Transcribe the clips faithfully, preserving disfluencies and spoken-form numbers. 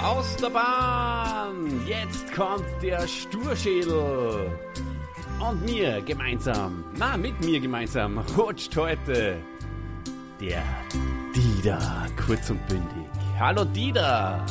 Aus der Bahn! Jetzt kommt der Sturschädel! Und mir gemeinsam, na mit mir gemeinsam, rutscht heute der Dieter, kurz und bündig. Hallo Dieter!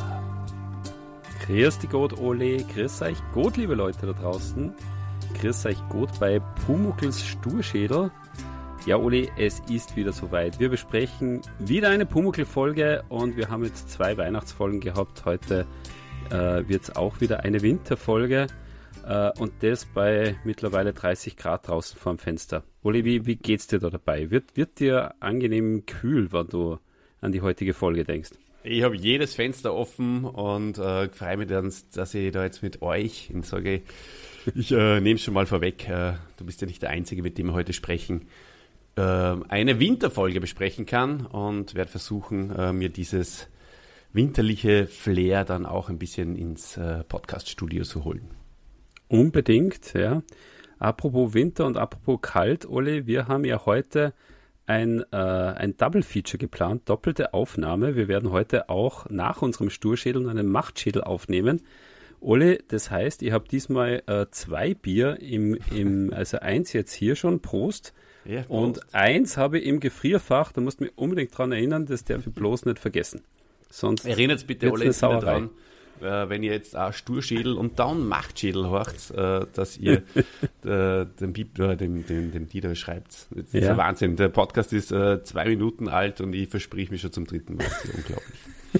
Grüß dich Gott, Ole, grüß euch Gott, liebe Leute da draußen. Grüß euch Gott bei Pumuckls Sturschädel. Ja, Ole, es ist wieder soweit. Wir besprechen wieder eine Pumuckl-Folge und wir haben jetzt zwei Weihnachtsfolgen gehabt. Heute äh, wird es auch wieder eine Winterfolge äh, und das bei mittlerweile dreißig Grad draußen vorm Fenster. Ole, wie, wie geht's dir da dabei? Wird, wird dir angenehm kühl, wenn du an die heutige Folge denkst? Ich habe jedes Fenster offen und äh, freue mich dann, dass ich da jetzt mit euch und sage, ich äh, nehme es schon mal vorweg, äh, du bist ja nicht der Einzige, mit dem wir heute sprechen, äh, eine Winterfolge besprechen kann und werde versuchen, äh, mir dieses winterliche Flair dann auch ein bisschen ins äh, Podcast-Studio zu holen. Unbedingt, ja. Apropos Winter und apropos kalt, Ole, wir haben ja heute ein, äh, ein Double-Feature geplant, doppelte Aufnahme. Wir werden heute auch nach unserem Sturschädel einen Machtschädel aufnehmen. Ole, das heißt, ich habe diesmal äh, zwei Bier, im, im, also eins jetzt hier schon, Prost. Ja, Prost. Und eins habe ich im Gefrierfach, da musst du mich unbedingt dran erinnern, das darf ich bloß nicht vergessen. Sonst erinnert bitte alle jetzt wieder dran, äh, wenn ihr jetzt auch Sturschädel und dann Machtschädel hört, äh, dass ihr äh, dem, äh, dem, dem, dem Dieter schreibt. Das ist ja ein Wahnsinn. Der Podcast ist äh, zwei Minuten alt und ich versprich mich schon zum dritten Mal. Das ist unglaublich.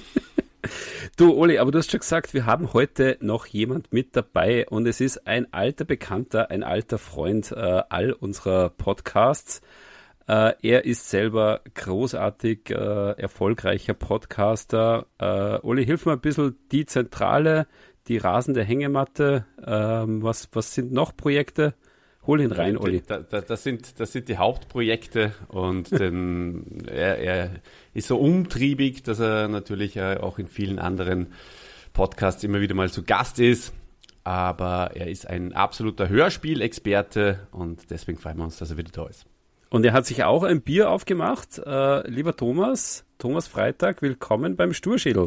Du, Oli, aber du hast schon gesagt, wir haben heute noch jemand mit dabei und es ist ein alter Bekannter, ein alter Freund äh, all unserer Podcasts. Äh, er ist selber großartig äh, erfolgreicher Podcaster. Äh, Oli, hilf mir ein bisschen, die Zentrale, die rasende Hängematte, ähm, was, was sind noch Projekte? Hol ihn rein, Oli. Da, da, das, sind, das sind die Hauptprojekte und den, er, er ist so umtriebig, dass er natürlich auch in vielen anderen Podcasts immer wieder mal zu Gast ist. Aber er ist ein absoluter Hörspielexperte und deswegen freuen wir uns, dass er wieder da ist. Und er hat sich auch ein Bier aufgemacht. Äh, lieber Thomas, Thomas Freitag, willkommen beim Sturschädel.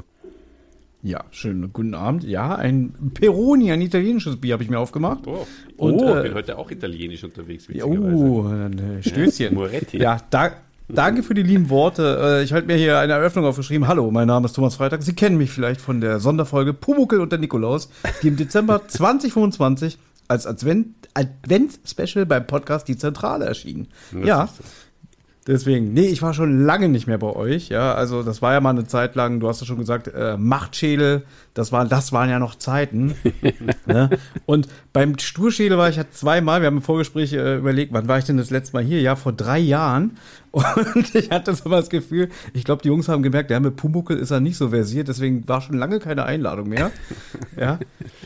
Ja, schönen guten Abend. Ja, ein Peroni, ein italienisches Bier habe ich mir aufgemacht. Oh, und, oh äh, ich bin heute auch italienisch unterwegs. Oh, ein Stößchen. Ja, Moretti. Ja, da, danke für die lieben Worte. Ich halte mir hier eine Eröffnung aufgeschrieben. Hallo, mein Name ist Thomas Freitag. Sie kennen mich vielleicht von der Sonderfolge Pumuckl und der Nikolaus, die im Dezember zwanzig fünfundzwanzig als Advent, Advents-Special beim Podcast Die Zentrale erschienen. Das ja, deswegen, nee, ich war schon lange nicht mehr bei euch, ja, also das war ja mal eine Zeit lang, du hast ja schon gesagt, äh, Machtschädel, das, war, das waren ja noch Zeiten, ne? Und beim Sturschädel war ich ja zweimal, wir haben im Vorgespräch äh, überlegt, wann war ich denn das letzte Mal hier? Ja, vor drei Jahren und ich hatte so mal das Gefühl, ich glaube, die Jungs haben gemerkt, der mit Pumuckl ist er nicht so versiert, deswegen war schon lange keine Einladung mehr, ja.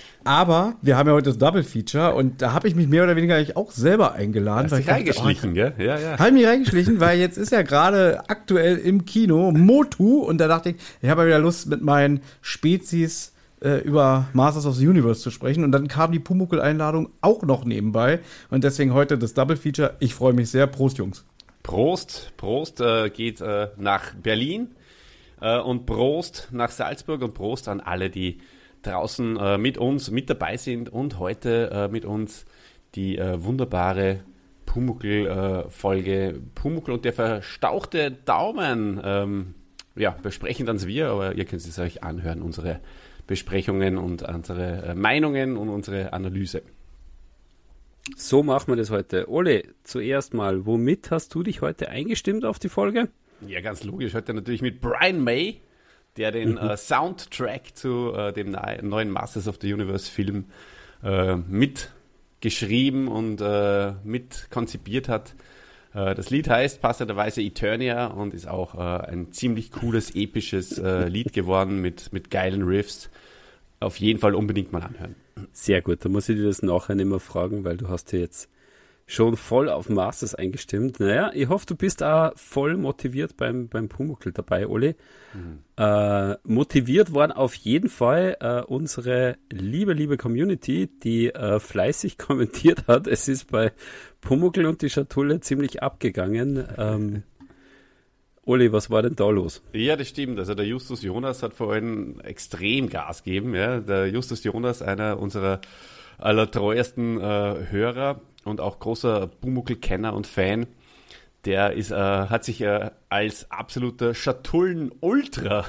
Aber wir haben ja heute das Double Feature und da habe ich mich mehr oder weniger eigentlich auch selber eingeladen. Hast dich reingeschlichen, gell? Ja, ja. Habe mich reingeschlichen, weil jetzt ist ja gerade aktuell im Kino Motu und da dachte ich, ich habe ja wieder Lust mit meinen Spezies äh, über Masters of the Universe zu sprechen und dann kam die Pumuckl-Einladung auch noch nebenbei und deswegen heute das Double Feature. Ich freue mich sehr. Prost, Jungs. Prost, Prost äh, geht äh, nach Berlin äh, und Prost nach Salzburg und Prost an alle, die draußen äh, mit uns mit dabei sind und heute äh, mit uns die äh, wunderbare Pumuckl-Folge äh, Pumuckl und der verstauchte Daumen ähm, ja, besprechen dann wir, aber ihr könnt es euch anhören, unsere Besprechungen und unsere äh, Meinungen und unsere Analyse. So machen wir das heute. Ole, zuerst mal, womit hast du dich heute eingestimmt auf die Folge? Ja, ganz logisch. Heute natürlich mit Brian May, der den äh, Soundtrack zu äh, dem na- neuen Masters of the Universe Film äh, mitgeschrieben und äh, mit konzipiert hat. Äh, das Lied heißt passenderweise Eternia und ist auch äh, ein ziemlich cooles, episches äh, Lied geworden mit, mit geilen Riffs. Auf jeden Fall unbedingt mal anhören. Sehr gut, da muss ich dir das nachher nicht mehr fragen, weil du hast dir jetzt schon voll auf Masters eingestimmt. Naja, ich hoffe, du bist auch voll motiviert beim, beim Pumuckl dabei, Oli. Mhm. Äh, motiviert waren auf jeden Fall äh, unsere liebe, liebe Community, die äh, fleißig kommentiert hat. Es ist bei Pumuckl und die Schatulle ziemlich abgegangen. Ähm, Oli, was war denn da los? Ja, das stimmt. Also der Justus Jonas hat vor allem extrem Gas gegeben. Ja. Der Justus Jonas, einer unserer allertreuesten äh, Hörer und auch großer Pumuckl-Kenner und Fan, der ist, äh, hat sich äh, als absoluter Schatullen-Ultra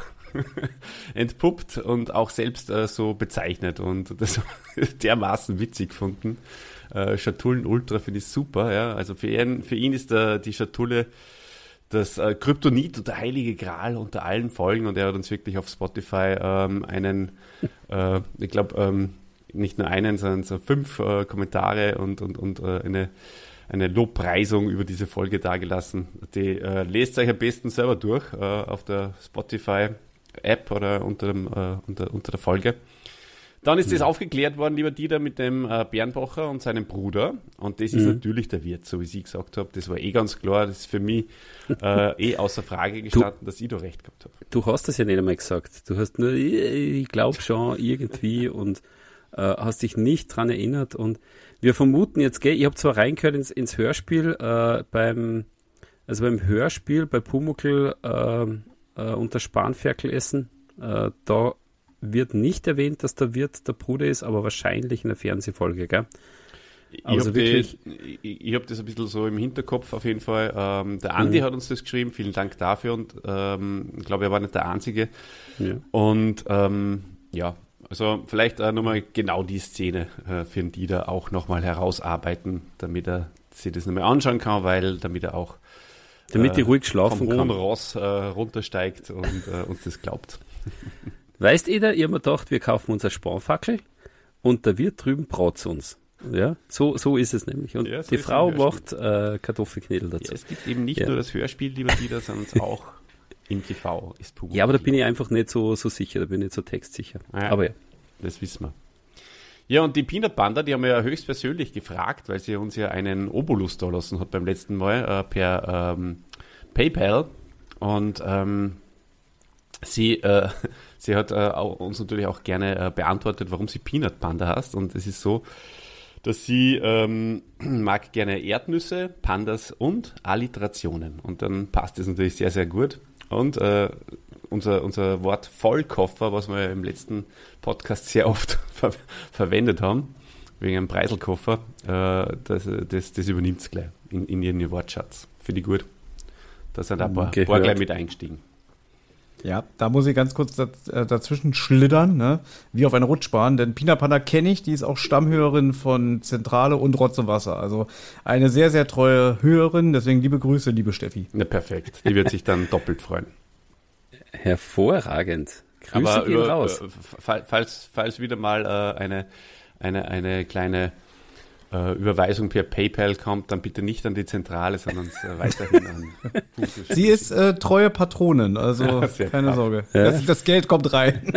entpuppt und auch selbst äh, so bezeichnet und das dermaßen witzig gefunden. Äh, Schatullen-Ultra finde ich super. Ja. Also für ihn, für ihn ist äh, die Schatulle das äh, Kryptonit und der heilige Gral unter allen Folgen und er hat uns wirklich auf Spotify ähm, einen, äh, ich glaube, ähm, nicht nur einen, sondern so fünf äh, Kommentare und, und, und äh, eine, eine Lobpreisung über diese Folge dargelassen. Die äh, lest euch am besten selber durch äh, auf der Spotify-App oder unter, dem, äh, unter, unter der Folge. Dann ist das mhm. aufgeklärt worden, lieber Dieter, mit dem äh, Bernbacher und seinem Bruder. Und das ist mhm. natürlich der Wirt, so wie ich gesagt habe. Das war eh ganz klar. Das ist für mich äh, eh außer Frage gestanden, du, dass ich da recht gehabt habe. Du hast das ja nicht einmal gesagt. Du hast nur, ich, ich glaube schon, irgendwie und äh, hast dich nicht dran erinnert. Und wir vermuten jetzt, gell, ich habe zwar reingehört ins, ins Hörspiel, äh, beim, also beim Hörspiel bei Pumuckl äh, äh, unter Spanferkel essen, äh, da wird nicht erwähnt, dass der Wirt der Bruder ist, aber wahrscheinlich in der Fernsehfolge, gell? Also ich wirklich. Die, ich ich habe das ein bisschen so im Hinterkopf auf jeden Fall. Ähm, der Andi mhm. hat uns das geschrieben, vielen Dank dafür und ähm, ich glaube, er war nicht der Einzige. Ja. Und ähm, ja, also vielleicht äh, nochmal genau die Szene äh, für den Dieter auch nochmal herausarbeiten, damit er sich das nochmal anschauen kann, weil damit er auch damit äh, ich ruhig schlafen vom kann. hohen Ross äh, runtersteigt und äh, uns das glaubt. Weißt ihr, ich habe mir gedacht, wir kaufen uns eine Spanferkel und der Wirt drüben braut's uns. Ja, so, so ist es nämlich. Und ja, so die Frau macht äh, Kartoffelknödel dazu. Ja, es gibt eben nicht ja. nur das Hörspiel, lieber Dieter, sondern auch im T V ist Pumuckl. Ja, aber da bin ich einfach nicht so, so sicher, da bin ich nicht so textsicher. Ah, ja. Aber ja. Das wissen wir. Ja, und die Peanut Panda, die haben wir ja höchstpersönlich gefragt, weil sie uns ja einen Obolus da lassen hat beim letzten Mal äh, per ähm, PayPal. Und ähm, sie, äh, sie hat äh, uns natürlich auch gerne äh, beantwortet, warum sie Peanut Panda heißt. Und es ist so, dass sie ähm, mag gerne Erdnüsse, Pandas und Alliterationen. Und dann passt das natürlich sehr, sehr gut. Und äh, unser, unser Wort Vollkoffer, was wir im letzten Podcast sehr oft ver- verwendet haben, wegen einem Preiselkoffer, äh, das, das, das übernimmt es gleich in, in ihren Wortschatz. Finde ich gut. Da sind ein paar, paar gleich mit eingestiegen. Ja, da muss ich ganz kurz daz- äh, dazwischen schlittern, ne? Wie auf einer Rutschbahn, denn Pina Panda kenne ich, die ist auch Stammhörerin von Zentrale und Rotz und Wasser. Also eine sehr, sehr treue Hörerin, deswegen liebe Grüße, liebe Steffi. Ja, perfekt. Die wird sich dann doppelt freuen. Hervorragend. Grüße Aber gehen über, raus. Äh, falls, falls wieder mal äh, eine, eine, eine kleine äh, Überweisung per PayPal kommt, dann bitte nicht an die Zentrale, sondern äh, weiterhin an. Sie ist äh, treue Patronin, also ja, keine brav. Sorge. Ja? Das, das Geld kommt rein.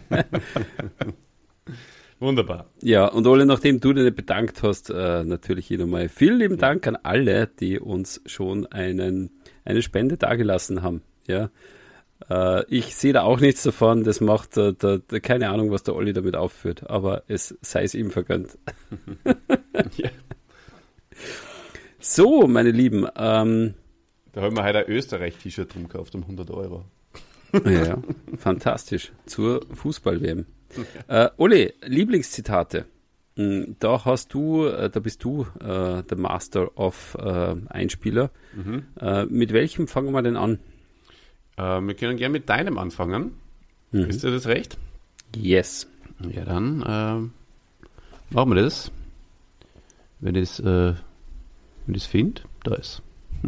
Wunderbar. Ja, und Ole, nachdem du dich bedankt hast, äh, natürlich hier nochmal vielen lieben Dank an alle, die uns schon einen, eine Spende dagelassen haben. Ja. Äh, ich sehe da auch nichts davon, das macht äh, da, da, keine Ahnung, was der Olli damit aufführt, aber es sei es ihm vergönnt. Ja. So, meine Lieben. Ähm, da haben wir heute ein Österreich-T-Shirt drum gekauft um hundert Euro. Ja, fantastisch. Zur Fußball-W M. Äh, Olli, Lieblingszitate. Da hast du, da bist du äh, der Master of äh, Einspieler. Mhm. Äh, mit welchem fangen wir denn an? Äh, wir können gerne mit deinem anfangen. Mhm. Ist dir das recht? Yes. Ja, dann äh, machen wir das. Wenn ich es äh, wenn ich es finde, da ist.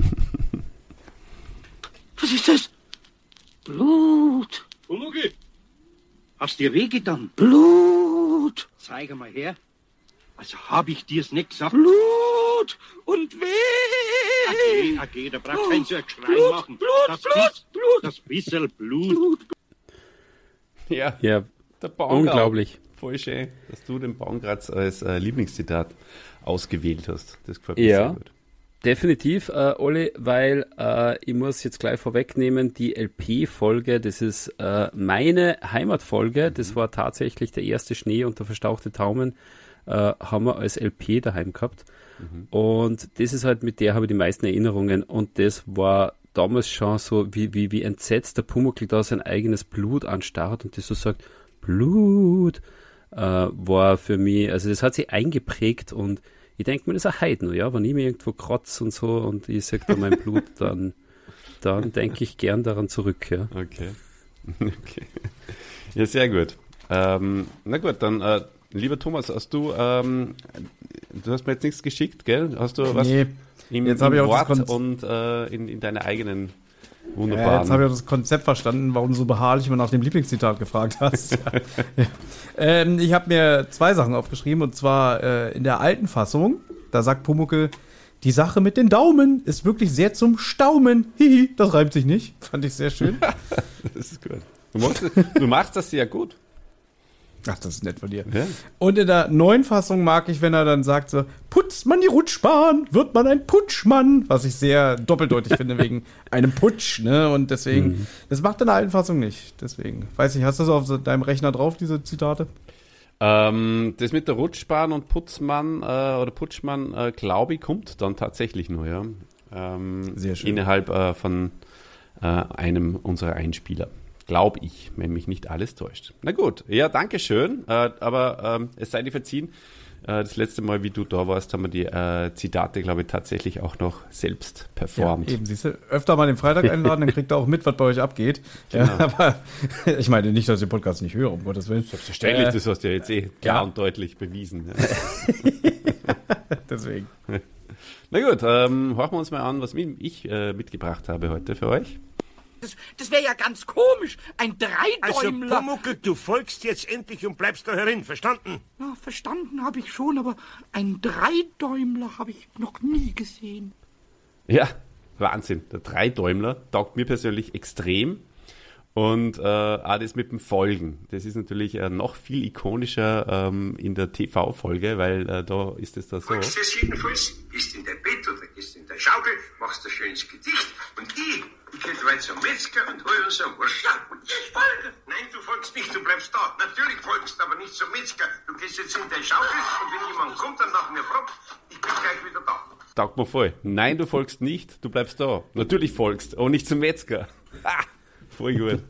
Was ist das? Blut. Pumuckl, Hast dir wehgetan? Blut. Zeig mal her. Also hab ich dir's nicht gesagt? Blut und weh. Ag, ag, da braucht kein so ein Geschrei Blut, machen. Blut, das Blut, Biss, Blut. Das bisschen Blut. Blut. Ja, ja, der Baumgart. Unglaublich. Voll schön, dass du den Baumgart als äh, Lieblingszitat ausgewählt hast. Das gefällt mir ja. sehr gut. Definitiv, äh, Olli, weil äh, ich muss jetzt gleich vorwegnehmen, die L P-Folge, das ist äh, meine Heimatfolge, das war tatsächlich der erste Schnee und der verstauchte Taumen, äh, haben wir als L P daheim gehabt. Mhm. Und das ist halt, mit der habe ich die meisten Erinnerungen und das war damals schon so, wie, wie, wie entsetzt der Pumuckl da sein eigenes Blut anstarrt und das so sagt, Blut, äh, war für mich, also das hat sich eingeprägt und ich denke mir, das ist ein Heiden, ja, wenn ich mir irgendwo kratze und so und ich sehe da mein Blut, dann, dann denke ich gern daran zurück, ja. Okay. Okay. Ja, sehr gut. Ähm, na gut, dann, äh, lieber Thomas, hast du, ähm, du hast mir jetzt nichts geschickt, gell? Hast du was Nee, im, jetzt im habe ich auch das Wort Konz- und äh, in, in deiner eigenen Ja, wunderbaren... jetzt habe ich auch das Konzept verstanden, warum du so beharrlich immer nach dem Lieblingszitat gefragt hast. Ja. Ja. Ähm, ich habe mir zwei Sachen aufgeschrieben, und zwar äh, in der alten Fassung, da sagt Pumuckl, die Sache mit den Daumen ist wirklich sehr zum Staumen. Hihi, das reimt sich nicht. Fand ich sehr schön. Das ist gut. Du machst, du machst das sehr gut. Ach, das ist nett von dir. Ja. Und in der neuen Fassung mag ich, wenn er dann sagt so, putzt man die Rutschbahn, wird man ein Putschmann. Was ich sehr doppeldeutig finde, wegen einem Putsch, ne? Und deswegen, mhm. das macht in der alten Fassung nicht. Deswegen, weiß ich, hast du das auf so deinem Rechner drauf, diese Zitate? Ähm, das mit der Rutschbahn und Putzmann äh, oder Putschmann, äh, glaube ich, kommt dann tatsächlich nur, ja. Ähm, Sehr schön. Innerhalb äh, von äh, einem unserer Einspieler. Glaube ich, wenn mich nicht alles täuscht. Na gut, ja, danke schön. Äh, aber ähm, es sei dir verziehen, äh, das letzte Mal, wie du da warst, haben wir die äh, Zitate, glaube ich, tatsächlich auch noch selbst performt. Ja, eben, siehst du, öfter mal den Freitag einladen, dann kriegt ihr auch mit, was bei euch abgeht. Genau. Ja, aber ich meine nicht, dass ich den Podcast nicht höre, um Gottes Willen. Selbstverständlich, Äh, das hast du ja jetzt eh klar ja. und deutlich bewiesen. Ja. Deswegen. Na gut, ähm, hören wir uns mal an, was ich äh, mitgebracht habe heute für euch. Das, das wäre ja ganz komisch. Ein Also, Dreidäumler. Pumuckl, du folgst jetzt endlich und bleibst da herin, verstanden? Ja, verstanden habe ich schon, aber ein Dreidäumler habe ich noch nie gesehen. Ja, Wahnsinn. Der Dreidäumler taugt mir persönlich extrem. Und äh, auch das mit dem Folgen. Das ist natürlich äh, noch viel ikonischer ähm, in der T V-Folge, weil äh, da ist es da so. Magst du es jedenfalls? Gehst in dein Bett oder gehst in deine Schaukel, machst ein schönes Gedicht und ich, ich geh weit zum Metzger und hol uns ein Wurst. Ja, und ich folge. Nein, du folgst nicht, du bleibst da. Natürlich folgst, aber nicht zum Metzger. Du gehst jetzt in deine Schaukel und wenn jemand kommt, dann nach mir fragt, ich bin gleich wieder da. Taugt mir voll. Nein, du folgst nicht, du bleibst da. Natürlich folgst, aber nicht zum Metzger. Ha! Voll gut.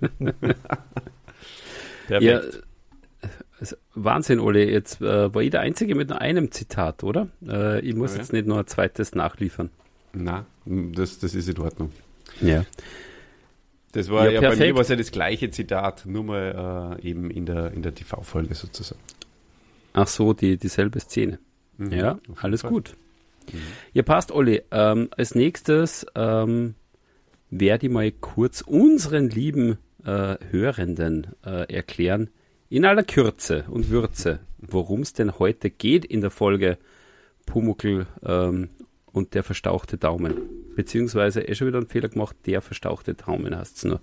Perfekt. Ja, also Wahnsinn, Ole. Jetzt äh, war ich der Einzige mit nur einem Zitat, oder? Äh, ich muss Ja. jetzt nicht noch ein zweites nachliefern. Na, das, das ist in Ordnung. Ja. Das war Ja, ja, bei perfekt. mir war es ja das gleiche Zitat, nur mal äh, eben in der, in der T V-Folge sozusagen. Ach so, die, dieselbe Szene. Mhm, Ja, auf jeden alles Fall. gut. Ja, passt, Olli. Ähm, als nächstes ähm, werde ich mal kurz unseren lieben äh, Hörenden äh, erklären, in aller Kürze und Würze, worum es denn heute geht in der Folge Pumuckl ähm, und der verstauchte Daumen. Beziehungsweise, eh schon wieder einen Fehler gemacht, der verstauchte Daumen heißt es nur.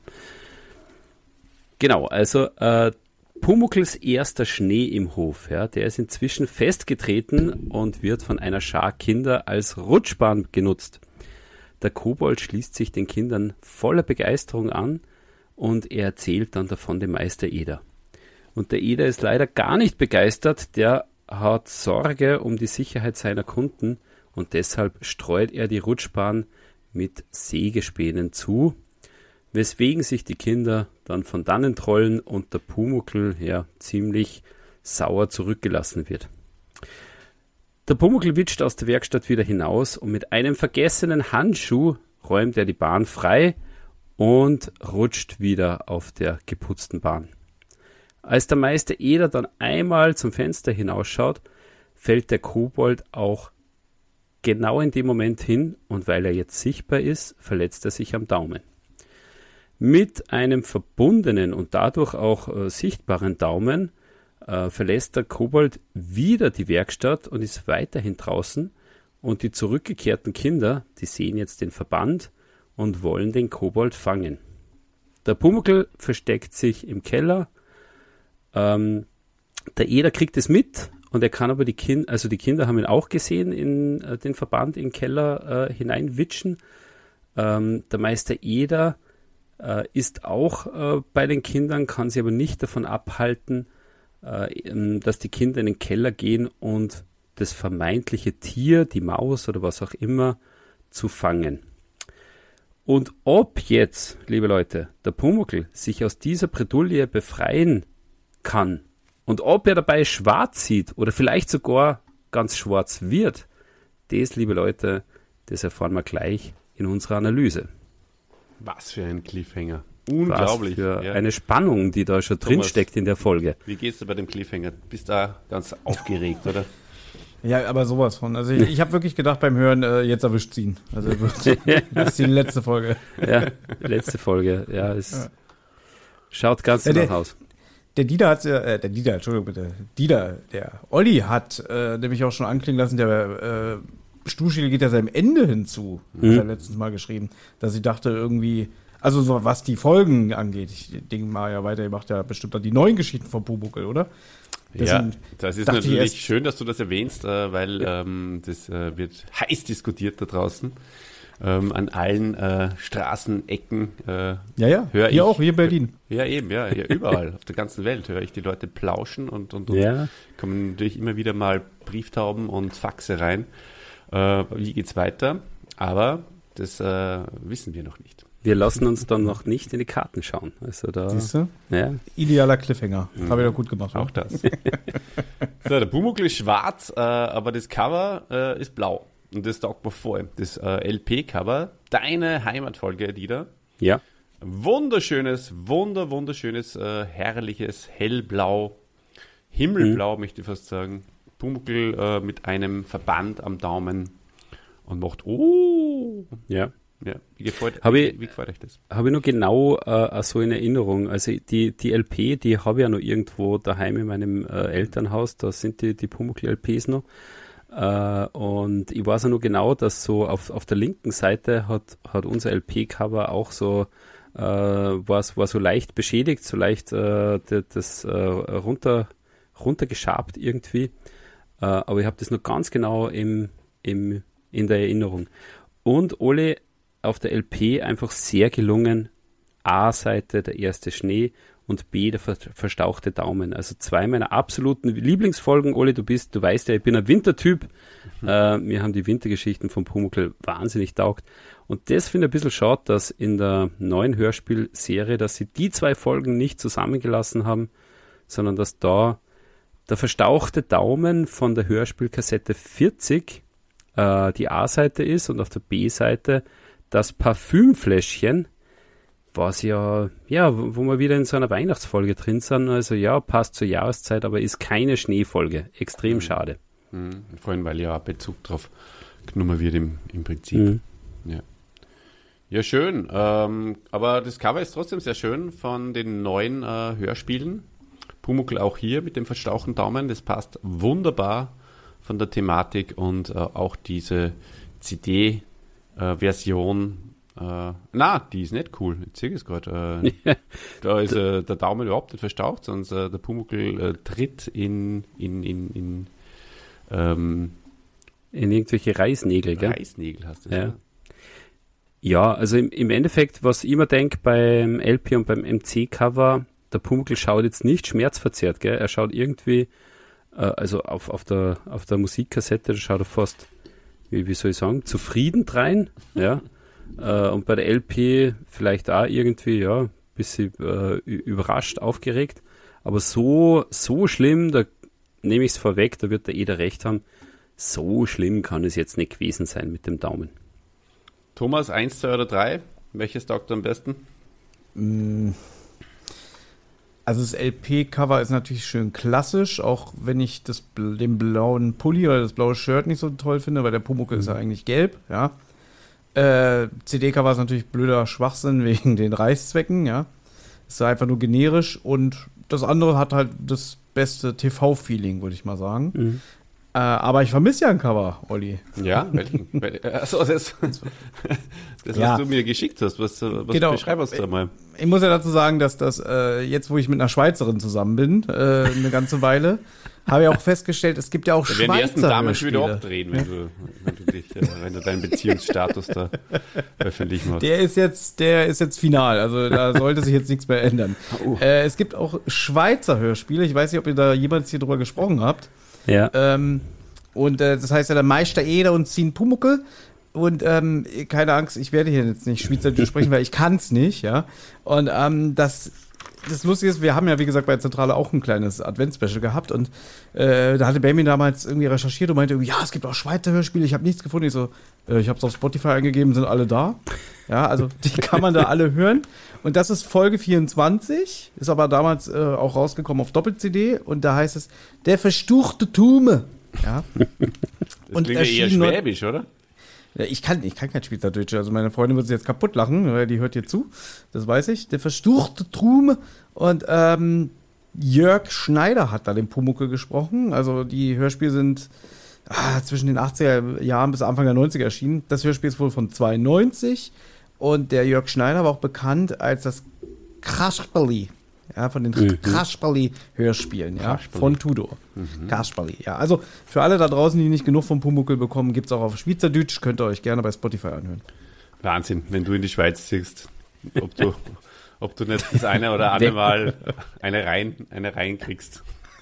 Genau, also äh, Pumuckls erster Schnee im Hof, ja, der ist inzwischen festgetreten und wird von einer Schar Kinder als Rutschbahn genutzt. Der Kobold schließt sich den Kindern voller Begeisterung an und er erzählt dann davon dem Meister Eder. Und der Eder ist leider gar nicht begeistert, der hat Sorge um die Sicherheit seiner Kunden und deshalb streut er die Rutschbahn mit Sägespänen zu, weswegen sich die Kinder dann von dannen trollen und der Pumuckl ja ziemlich sauer zurückgelassen wird. Der Pumuckl witscht aus der Werkstatt wieder hinaus und mit einem vergessenen Handschuh räumt er die Bahn frei und rutscht wieder auf der geputzten Bahn. Als der Meister Eder dann einmal zum Fenster hinausschaut, fällt der Kobold auch genau in dem Moment hin und weil er jetzt sichtbar ist, verletzt er sich am Daumen. Mit einem verbundenen und dadurch auch äh, sichtbaren Daumen äh, verlässt der Kobold wieder die Werkstatt und ist weiterhin draußen und die zurückgekehrten Kinder, die sehen jetzt den Verband und wollen den Kobold fangen. Der Pumuckl versteckt sich im Keller, ähm, der Eder kriegt es mit und er kann aber die Kinder, also die Kinder haben ihn auch gesehen, in äh, den Verband in den Keller äh, hineinwitschen. Ähm, der Meister Eder äh, ist auch äh, bei den Kindern, kann sie aber nicht davon abhalten, äh, dass die Kinder in den Keller gehen und das vermeintliche Tier, die Maus oder was auch immer, zu fangen. Und ob jetzt, liebe Leute, der Pumuckl sich aus dieser Bredouille befreien kann und ob er dabei schwarz sieht oder vielleicht sogar ganz schwarz wird, das, liebe Leute, das erfahren wir gleich in unserer Analyse. Was für ein Cliffhanger. Unglaublich. Was für ja. eine Spannung, die da schon drin Thomas, steckt in der Folge. Wie geht's dir bei dem Cliffhanger? Bist da ganz aufgeregt, oder? Ja, aber sowas von. Also ich, ich habe wirklich gedacht beim Hören, äh, jetzt erwischt sie ihn. Also das ist die letzte Folge. Ja, letzte Folge. Ja, es ja. schaut ganz ja, danach aus. Der Dieter hat ja, äh, der Dieter, Entschuldigung bitte, Dieter, der Olli hat äh, nämlich auch schon anklingen lassen, der äh, Stuhlschädel geht ja seinem Ende hinzu, mhm. hat er letztens mal geschrieben, dass ich dachte irgendwie, also so was die Folgen angeht, ich denke mal ja weiter, ihr macht ja bestimmt dann die neuen Geschichten von Pumuckl, oder? Deswegen ja, das ist natürlich schön, dass du das erwähnst, äh, weil ja. ähm, das äh, wird heiß diskutiert da draußen. Ähm, an allen äh, Straßenecken äh, ja, ja. höre ich. Hier auch, hier in Berlin. Ja, eben, ja, hier überall, auf der ganzen Welt höre ich die Leute plauschen und, und, und ja. kommen natürlich immer wieder mal Brieftauben und Faxe rein. Äh, wie geht's weiter? Aber das äh, wissen wir noch nicht. Wir lassen uns dann noch nicht in die Karten schauen. Also da, Siehst du? Ja. Idealer Cliffhanger. Mhm. Habe ich doch gut gemacht. Auch das. So, der Pumuckl ist schwarz, äh, aber das Cover äh, ist blau. Und das taugt mir vor. Das äh, L P-Cover, deine Heimatfolge, Dieter. Ja. Wunderschönes, wunder, wunderschönes, äh, herrliches, hellblau, himmelblau, mhm. möchte ich fast sagen. Pumuckl äh, mit einem Verband am Daumen und macht, oh. Ja. Ja, wie gefällt, hab wie, ich, wie gefällt euch das? Habe ich noch genau äh, so in Erinnerung. Also die, die L P, die habe ich ja noch irgendwo daheim in meinem äh, Elternhaus, da sind die, die Pumuckl-L Ps noch. Äh, und ich weiß ja noch genau, dass so auf, auf der linken Seite hat, hat unser L P-Cover auch so, äh, war, war so leicht beschädigt, so leicht äh, das, das äh, runter, runtergeschabt irgendwie. Äh, aber ich habe das noch ganz genau im, im, in der Erinnerung. Und Ole, auf der L P einfach sehr gelungen. A-Seite, der erste Schnee und B, der ver- verstauchte Daumen. Also zwei meiner absoluten Lieblingsfolgen. Ole, du bist, du weißt ja, ich bin ein Wintertyp. Mhm. Äh, mir haben die Wintergeschichten von Pumuckl wahnsinnig taugt. Und das finde ich ein bisschen schade, dass in der neuen Hörspielserie, dass sie die zwei Folgen nicht zusammengelassen haben, sondern dass da der verstauchte Daumen von der Hörspielkassette vierzig äh, die A-Seite ist und auf der B-Seite das Parfümfläschchen, was ja, ja, wo wir wieder in so einer Weihnachtsfolge drin sind, also ja, passt zur Jahreszeit, aber ist keine Schneefolge. Extrem mhm. schade. Mhm. Vor allem, weil ja Bezug drauf genommen wird im, im Prinzip. Mhm. Ja. Ja, schön. Ähm, aber das Cover ist trotzdem sehr schön von den neuen äh, Hörspielen. Pumuckl auch hier mit dem verstauchten Daumen, das passt wunderbar von der Thematik und äh, auch diese C D-Version. Äh, na, die ist nicht cool. Ich sehe es gerade. Äh, ja. Da ist äh, der Daumen überhaupt nicht verstaucht, sondern äh, der Pumuckl äh, tritt in in in in, ähm, in irgendwelche Reißnägel, gell? Reißnägel hast du ja. ja. Ja, also im, im Endeffekt, was ich immer denke beim L P und beim M C-Cover, der Pumuckl schaut jetzt nicht schmerzverzerrt, gell? Er schaut irgendwie, äh, also auf, auf, der, auf der Musikkassette, da schaut er fast, wie, wie soll ich sagen, zufrieden rein, ja. Äh, und bei der L P vielleicht auch irgendwie, ja, ein bisschen äh, überrascht, aufgeregt. Aber so, so schlimm, da nehme ich es vorweg, da wird der Eder recht haben, so schlimm kann es jetzt nicht gewesen sein mit dem Daumen. Thomas, eins, zwei oder drei? Welches taugt am besten? Also das L P-Cover ist natürlich schön klassisch, auch wenn ich das, den blauen Pulli oder das blaue Shirt nicht so toll finde, weil der Pumuckl mhm. ist ja eigentlich gelb, ja. Äh, C D-Cover ist natürlich blöder Schwachsinn wegen den Reißzwecken, ja. Ist einfach nur generisch und das andere hat halt das beste T V-Feeling, würde ich mal sagen. Mhm. Äh, aber ich vermisse ja ein Cover, Olli. Ja, welchen? Achso, das, das ja. was du mir geschickt hast. Was, was genau. beschreib uns da mal. Ich muss ja dazu sagen, dass das äh, jetzt, wo ich mit einer Schweizerin zusammen bin, äh, eine ganze Weile, habe ich auch festgestellt, es gibt ja auch da Schweizer werden die ersten Damen schon Hörspiele. wieder abdrehen, wenn du, wenn du dich, äh, wenn du deinen Beziehungsstatus da öffentlich machst. Der ist jetzt, der ist jetzt final, also da sollte sich jetzt nichts mehr ändern. Uh. Äh, es gibt auch Schweizer Hörspiele, ich weiß nicht, ob ihr da jemals hier drüber gesprochen habt. Ja. Ähm, und äh, das heißt ja der Meister Eder und Zin Pumuckl. Und ähm, keine Angst, ich werde hier jetzt nicht Schweizerdeutsch sprechen, weil ich kann es nicht, ja. Und ähm, das, das Lustige ist, wir haben ja, wie gesagt, bei der Zentrale auch ein kleines Advents-Special gehabt und äh, da hatte Benjamin damals irgendwie recherchiert und meinte, ja, es gibt auch Schweizer Hörspiele, ich habe nichts gefunden. Ich so, äh, ich habe es auf Spotify eingegeben, sind alle da. Ja, also die kann man da alle hören. Und das ist Folge vierundzwanzig, ist aber damals äh, auch rausgekommen auf Doppel-C D und da heißt es, der verstuchte Tume. Ja. Das und klingt ja eher schwäbisch, oder? Ja, ich kann, ich kann kein Schweizerdeutsch. Also meine Freundin wird sich jetzt kaputt lachen, weil die hört hier zu. Das weiß ich. Der verstuchte Trume. Und ähm, Jörg Schneider hat da den Pumuckl gesprochen. Also die Hörspiele sind ah, zwischen den achtziger Jahren bis Anfang der neunziger erschienen. Das Hörspiel ist wohl von zweiundneunzig. Und der Jörg Schneider war auch bekannt als das Kasperli. Ja, von den mhm. Kasperli-Hörspielen, ja, Kasperli. von Tudor. Mhm. Kasperli, ja. Also für alle da draußen, die nicht genug vom Pumuckl bekommen, gibt es auch auf Schweizerdeutsch, könnt ihr euch gerne bei Spotify anhören. Wahnsinn, wenn du in die Schweiz ziehst, ob du, ob du nicht das eine oder andere Mal eine rein, eine rein kriegst.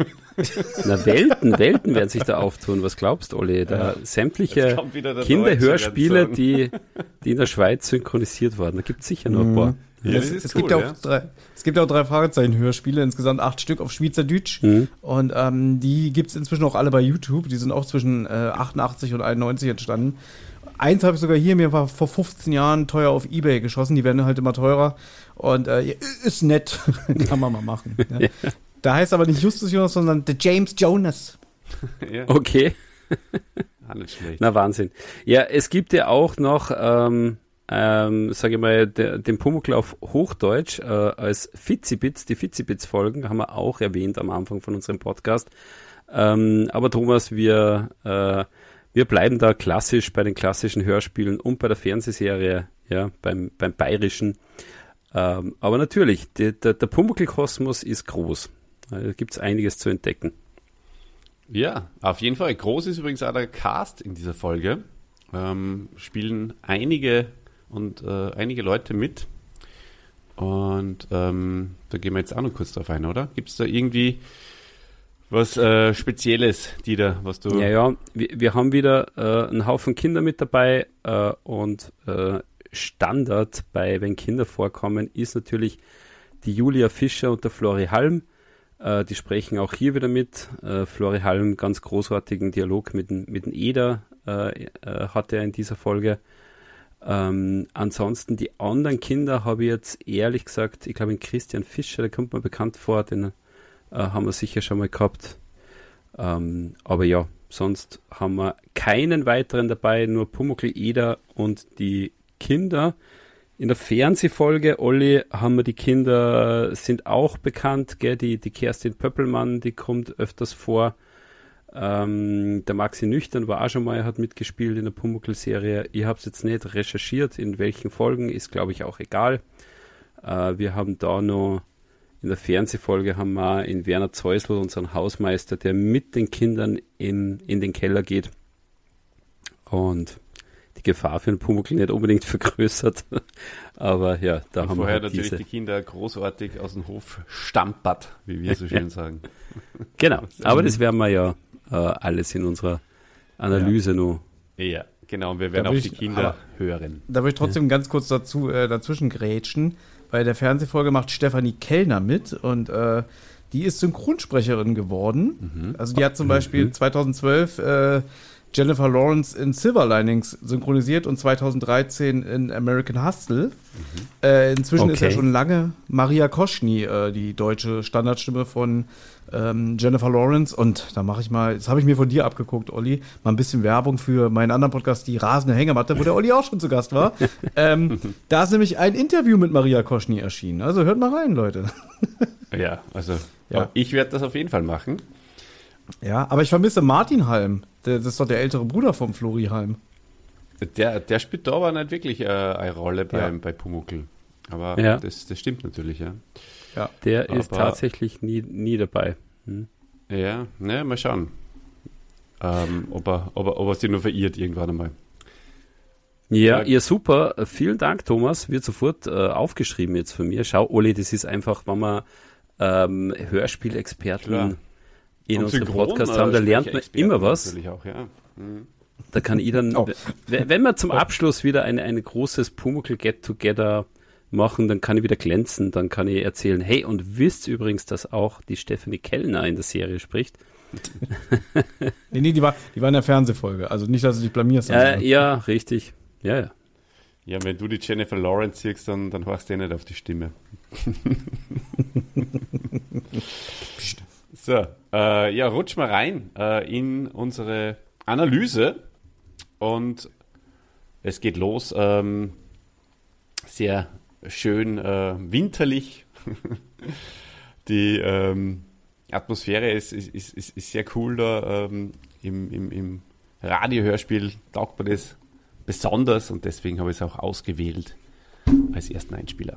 Na, Welten, Welten werden sich da auftun. Was glaubst du, Olli? Da Ja. sämtliche Kinderhörspiele, Kinderhörspiele, die, die in der Schweiz synchronisiert wurden. Da gibt es sicher noch ein paar. Ja, es, das ist es, cool, gibt ja ja. auch drei, es gibt ja auch drei Fragezeichen-Hörspiele, insgesamt acht Stück auf Schweizerdeutsch. Mhm. Und ähm, die gibt es inzwischen auch alle bei YouTube. Die sind auch zwischen äh, achtundachtzig und einundneunzig entstanden. Eins habe ich sogar hier, mir war vor fünfzehn Jahren teuer auf Ebay geschossen. Die werden halt immer teurer. Und äh, ist nett, kann man mal machen. Ja. Ja. Da heißt aber nicht Justus Jonas, sondern The James Jonas. Ja, Okay. auch nicht schlecht. Na, Wahnsinn. Ja, es gibt ja auch noch, ähm, ähm, sage ich mal, der, den Pumuckl auf Hochdeutsch äh, als Fizibits. Die Fizibits-Folgen haben wir auch erwähnt am Anfang von unserem Podcast. Ähm, aber Thomas, wir, äh, wir bleiben da klassisch bei den klassischen Hörspielen und bei der Fernsehserie, ja, beim, beim Bayerischen. Ähm, aber natürlich, die, der, der Pumuckl-Kosmos ist groß. Da gibt es einiges zu entdecken. Ja, auf jeden Fall. Groß ist übrigens auch der Cast in dieser Folge. Ähm, spielen einige und äh, einige Leute mit. Und ähm, da gehen wir jetzt auch noch kurz drauf ein, oder? Gibt es da irgendwie was äh, Spezielles, Dieter, was du... Ja, ja, wir, wir haben wieder äh, einen Haufen Kinder mit dabei äh, und äh, Standard bei, wenn Kinder vorkommen, ist natürlich die Julia Fischer und der Flori Halm. Äh, die sprechen auch hier wieder mit. Äh, Flori Halm, ganz großartigen Dialog mit, mit dem Eder äh, äh, hatte er in dieser Folge. Ähm, ansonsten die anderen Kinder habe ich jetzt ehrlich gesagt, ich glaube in Christian Fischer, der kommt mir bekannt vor, den äh, haben wir sicher schon mal gehabt. Ähm, aber ja, sonst haben wir keinen weiteren dabei, nur Pumuckl, Eder und die Kinder. In der Fernsehfolge, Olli, haben wir die Kinder, sind auch bekannt, gell? Die, die Kerstin Pöppelmann, die kommt öfters vor. Ähm, der Maxi Nüchtern war auch schon mal, hat mitgespielt in der Pumuckl-Serie. Ich habe es jetzt nicht recherchiert, in welchen Folgen, ist glaube ich auch egal. Äh, wir haben da noch, in der Fernsehfolge haben wir in Werner Zeusel, unseren Hausmeister, der mit den Kindern in, in den Keller geht. Und die Gefahr für den Pumuckl nicht unbedingt vergrößert. Aber ja, da und haben vorher wir halt natürlich diese. die Kinder großartig aus dem Hof stampert, wie wir so schön sagen. Genau, aber das werden wir ja äh, alles in unserer Analyse ja. noch. Ja, genau, und wir werden Da auf will die ich- Kinder aber- hören. Da würde ich trotzdem ganz kurz dazu äh, dazwischen grätschen. Bei der Fernsehfolge macht Stefanie Kellner mit und äh, die ist Synchronsprecherin geworden. Also die hat zum Beispiel zweitausendzwölf äh, Jennifer Lawrence in Silver Linings synchronisiert und zweitausenddreizehn in American Hustle. Äh, inzwischen ist ja Okay. schon lange Maria Koschny äh, die deutsche Standardstimme von ähm, Jennifer Lawrence. Und da mache ich mal, das habe ich mir von dir abgeguckt, Olli, mal ein bisschen Werbung für meinen anderen Podcast, die rasende Hängematte, wo der Olli auch schon zu Gast war. ähm, da ist nämlich ein Interview mit Maria Koschny erschienen. Also hört mal rein, Leute. Ja, also Ja. auch ich werde das auf jeden Fall machen. Ja, aber ich vermisse Martin Halm. Der, das ist doch der ältere Bruder vom Flori Halm. Der, der spielt da aber nicht wirklich äh, eine Rolle beim, Ja. bei Pumuckl. Aber Ja. das, das stimmt natürlich, ja. Ja. Der ist Aber- tatsächlich nie, nie dabei. Hm. Ja, ne, mal schauen. Ähm, ob, er, ob, er, ob er sich nur verirrt irgendwann einmal. Ja, Ja. ja, super. Vielen Dank, Thomas. Wird sofort äh, aufgeschrieben jetzt von mir. Schau, Olli, das ist einfach, wenn wir ähm, Hörspielexperten Klar. in Und unserem Synchron, Podcast äh, haben, da lernt man Sprecherexperten immer was. Natürlich auch, ja. Mhm. Da kann ich dann, Oh. w- wenn wir zum Abschluss wieder ein, ein großes Pumuckl-Get-Together machen, dann kann ich wieder glänzen, dann kann ich erzählen, hey, und wisst übrigens, dass auch die Stefanie Kellner in der Serie spricht? Nee, nee, die war, die war in der Fernsehfolge. Also nicht, dass du dich blamierst. Äh, ja, richtig. Ja, ja. Ja, wenn du die Jennifer Lawrence siehst, dann, dann hörst du eh nicht auf die Stimme. So, äh, ja, rutsch mal rein äh, in unsere Analyse und es geht los. Ähm, sehr schön äh, winterlich. Die ähm, Atmosphäre ist, ist, ist, ist sehr cool da. Ähm, im, im, Im Radiohörspiel taugt mir das besonders und deswegen habe ich es auch ausgewählt als ersten Einspieler.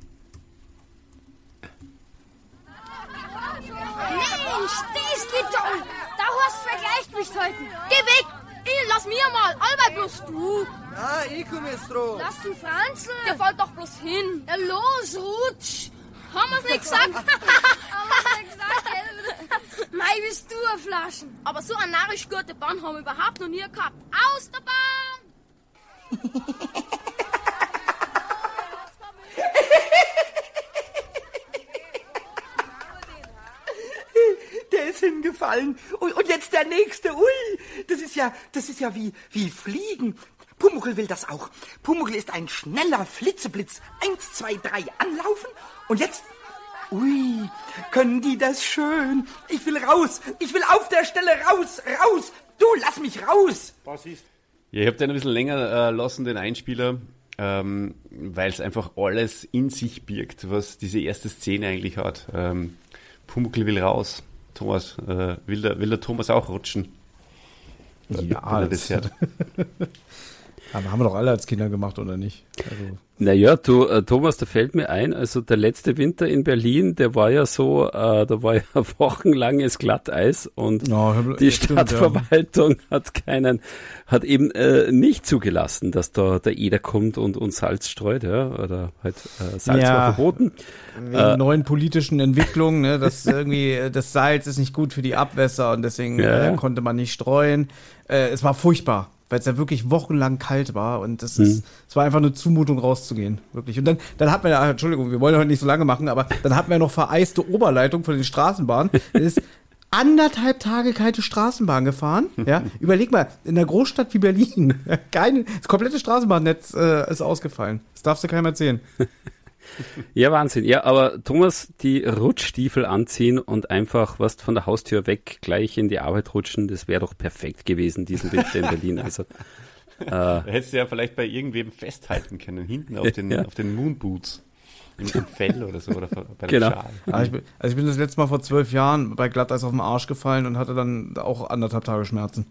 Mensch, das geht toll. Da hast du vergleicht mich heute. Geh weg. Ich lass mir mal. Albert, bloß du. Ah, ich komm jetzt dran. Lass du Franzl. Der fällt doch bloß hin. Ja, los, rutsch. Haben wir's nicht gesagt? Haben wir's nicht gesagt, gell? Mei, bist du ein Flaschen. Aber so eine narrisch gute Bahn haben wir überhaupt noch nie gehabt. Aus der Bahn! Der ist hingefallen. Und, und jetzt der nächste. Ui, das ist ja, das ist ja wie, wie Fliegen. Pumuckl will das auch. Pumuckl ist ein schneller Flitzeblitz. Eins, zwei, drei, anlaufen. Und jetzt... Ui, können die das schön. Ich will raus. Ich will auf der Stelle raus. Raus. Du, lass mich raus. Was ist? Ja, ich habe den ein bisschen länger äh, lassen, den Einspieler, ähm, weil es einfach alles in sich birgt, was diese erste Szene eigentlich hat. Ähm, Pumuckl will raus. Thomas, äh, will, der, will der Thomas auch rutschen? Ja, Wenn er das hört. Aber haben wir doch alle als Kinder gemacht, oder nicht? Also, Naja, du, äh, Thomas, da fällt mir ein, also der letzte Winter in Berlin, der war ja so, äh, da war ja wochenlanges Glatteis und Ja, hör- die stimmt, Stadtverwaltung hat keinen, hat eben äh, nicht zugelassen, dass da der Eder kommt und, und Salz streut, ja, oder halt äh, Salz Ja. war verboten. wegen Äh, neuen politischen Entwicklungen, ne, das irgendwie, äh, das Salz ist nicht gut für die Abwässer und deswegen Ja. äh, konnte man nicht streuen. Äh, es war furchtbar, weil es ja wirklich wochenlang kalt war und das ist, es war einfach eine Zumutung rauszugehen, wirklich. Und dann, dann hatten wir ja, Entschuldigung, wir wollen heute nicht so lange machen, aber dann hatten wir noch vereiste Oberleitung von den Straßenbahnen. Das ist anderthalb Tage kalte Straßenbahn gefahren. Ja, überleg mal, in einer Großstadt wie Berlin, keine, das komplette Straßenbahnnetz äh, ist ausgefallen. Das darfst du keinem erzählen. Ja, Wahnsinn. Ja, aber Thomas, die Rutschstiefel anziehen und einfach was von der Haustür weg gleich in die Arbeit rutschen, das wäre doch perfekt gewesen, diesen Winter in Berlin. Also, Da hättest du ja vielleicht bei irgendwem festhalten können, hinten auf den, Ja. auf den Moonboots. Im, im Fell oder so, oder bei dem Genau. Schal. Also ich, bin, also ich bin das letzte Mal vor zwölf Jahren bei Glatteis auf den Arsch gefallen und hatte dann auch anderthalb Tage Schmerzen.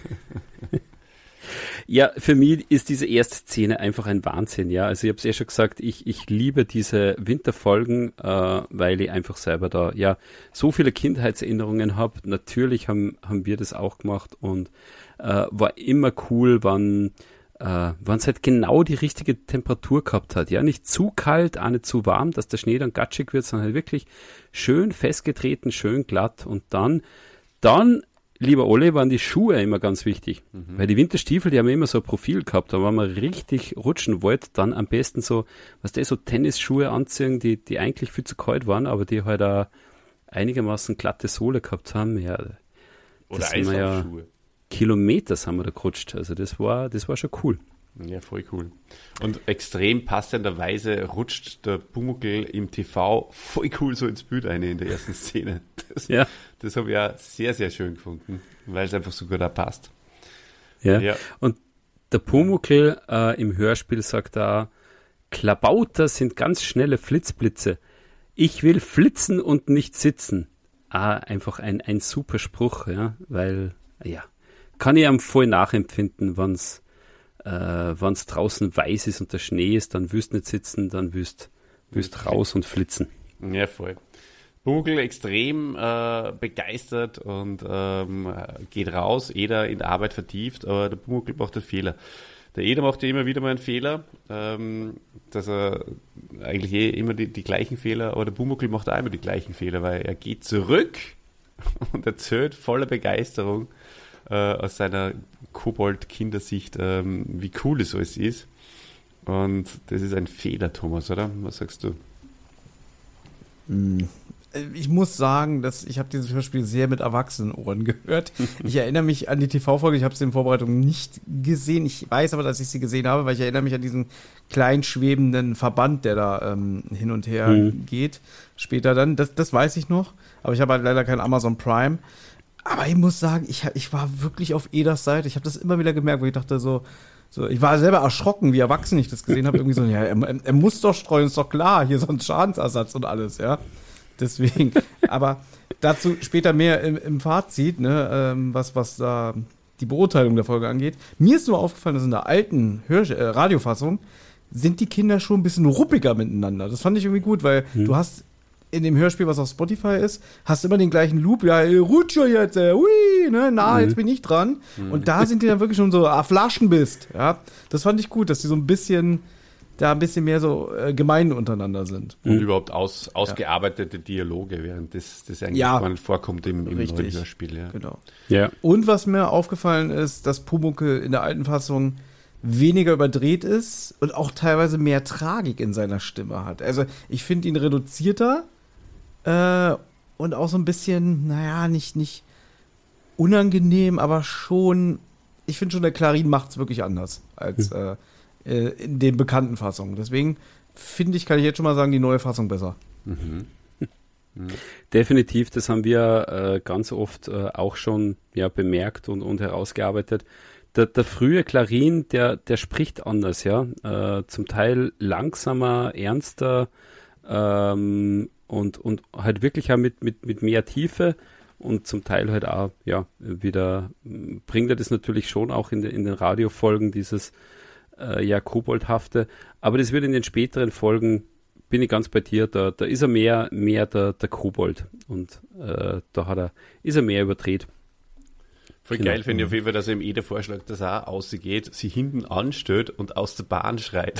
ja, für mich ist diese erste Szene einfach ein Wahnsinn. Ja, also ich habe es ja schon gesagt, ich, ich liebe diese Winterfolgen, äh, weil ich einfach selber da ja so viele Kindheitserinnerungen habe. Natürlich haben, haben wir das auch gemacht und äh, war immer cool, wann äh, wann es halt genau die richtige Temperatur gehabt hat. Ja, nicht zu kalt, auch nicht zu warm, dass der Schnee dann gatschig wird, sondern halt wirklich schön festgetreten, schön glatt. Und dann, dann, lieber Ole, waren die Schuhe immer ganz wichtig. Weil die Winterstiefel, die haben immer so ein Profil gehabt. Da wenn man richtig rutschen wollte, dann am besten so, was der so Tennisschuhe anziehen, die, die eigentlich viel zu kalt waren, aber die halt auch einigermaßen glatte Sohle gehabt haben. Ja, Oder das sind wir ja- Eislaufschuhe. Kilometer haben wir da gerutscht. Also das war, das war schon cool. Ja, voll cool. Und extrem passenderweise rutscht der Pumuckl im T V voll cool so ins Bild ein in der ersten Szene. Das, Ja. das habe ich ja sehr, sehr schön gefunden, weil es einfach so gut da passt. Ja. Ja. Und der Pumuckl äh, im Hörspiel sagt da, Klabauter sind ganz schnelle Flitzblitze. Ich will flitzen und nicht sitzen. Ah, einfach ein, ein super Spruch, ja, weil, ja, kann ich am voll nachempfinden, wenn's, äh, wenn's draußen weiß ist und der Schnee ist, dann wirst nicht sitzen, dann wirst, wirst raus und flitzen. Ja, voll. Pumuckl extrem äh, begeistert und ähm, geht raus, Eder in der Arbeit vertieft, aber der Pumuckl macht einen Fehler. Der Eder macht ja immer wieder mal einen Fehler, ähm, dass er eigentlich eh immer die, die gleichen Fehler, aber der Pumuckl macht auch immer die gleichen Fehler, weil er geht zurück und erzählt voller Begeisterung äh, aus seiner Kobold-Kindersicht, ähm, wie cool das alles ist. Und das ist ein Fehler, Thomas, oder? Was sagst du? Ich muss sagen, dass ich habe dieses Hörspiel sehr mit Erwachsenenohren gehört. Ich erinnere mich an die T V-Folge, ich habe sie in Vorbereitung nicht gesehen. Ich weiß aber, dass ich sie gesehen habe, weil ich erinnere mich an diesen kleinen schwebenden Verband, der da ähm, hin und her mhm. geht. Später dann, das, das weiß ich noch. Aber ich habe halt leider kein Amazon Prime. Aber ich muss sagen, ich, ich war wirklich auf Edas Seite. Ich habe das immer wieder gemerkt, wo ich dachte so, so, ich war selber erschrocken, wie erwachsen ich das gesehen habe. Irgendwie so, ja, er, er muss doch streuen, ist doch klar, hier so ein Schadensersatz und alles, ja. Deswegen, aber dazu später mehr im, im Fazit, ne, ähm, was, was da die Beurteilung der Folge angeht. Mir ist nur aufgefallen, dass in der alten Hör- äh, Radiofassung sind die Kinder schon ein bisschen ruppiger miteinander. Das fand ich irgendwie gut, weil hm. du hast in dem Hörspiel, was auf Spotify ist, hast du immer den gleichen Loop, ja, Rutscher jetzt, äh, hui, ne, na, mhm. jetzt bin ich dran. Mhm. Und da sind die dann wirklich schon so, ah, Flaschen bist, ja. Das fand ich gut, dass die so ein bisschen, da ein bisschen mehr so äh, gemein untereinander sind. Und mhm. überhaupt aus, ausgearbeitete ja. Dialoge, während das, das eigentlich ja. gar nicht vorkommt im, im neuen Hörspiel, ja. Genau. Ja. Und was mir aufgefallen ist, dass Pumuckl in der alten Fassung weniger überdreht ist und auch teilweise mehr Tragik in seiner Stimme hat. Also ich finde ihn reduzierter, Äh, und auch so ein bisschen, naja, nicht, nicht unangenehm, aber schon, ich finde schon, der Clarin macht es wirklich anders als hm. äh, in den bekannten Fassungen. Deswegen finde ich, kann ich jetzt schon mal sagen, die neue Fassung besser. Mhm. Mhm. Definitiv, das haben wir äh, ganz oft äh, auch schon ja, bemerkt und, und herausgearbeitet. Der, der frühe Clarin, der, der spricht anders, ja. Äh, zum Teil langsamer, ernster, ähm, und, und halt wirklich auch mit, mit, mit mehr Tiefe und zum Teil halt auch, ja, wieder bringt er das natürlich schon auch in, de, in den Radiofolgen, dieses, äh, ja, Koboldhafte, aber das wird in den späteren Folgen, bin ich ganz bei dir, da, da ist er mehr, mehr der, der Kobold und äh, da hat er, ist er mehr überdreht. Voll genau. Geil finde ich auf jeden Fall, dass er im Eder vorschlägt, dass er auch ausgeht, sie hinten anstellt und aus der Bahn schreit.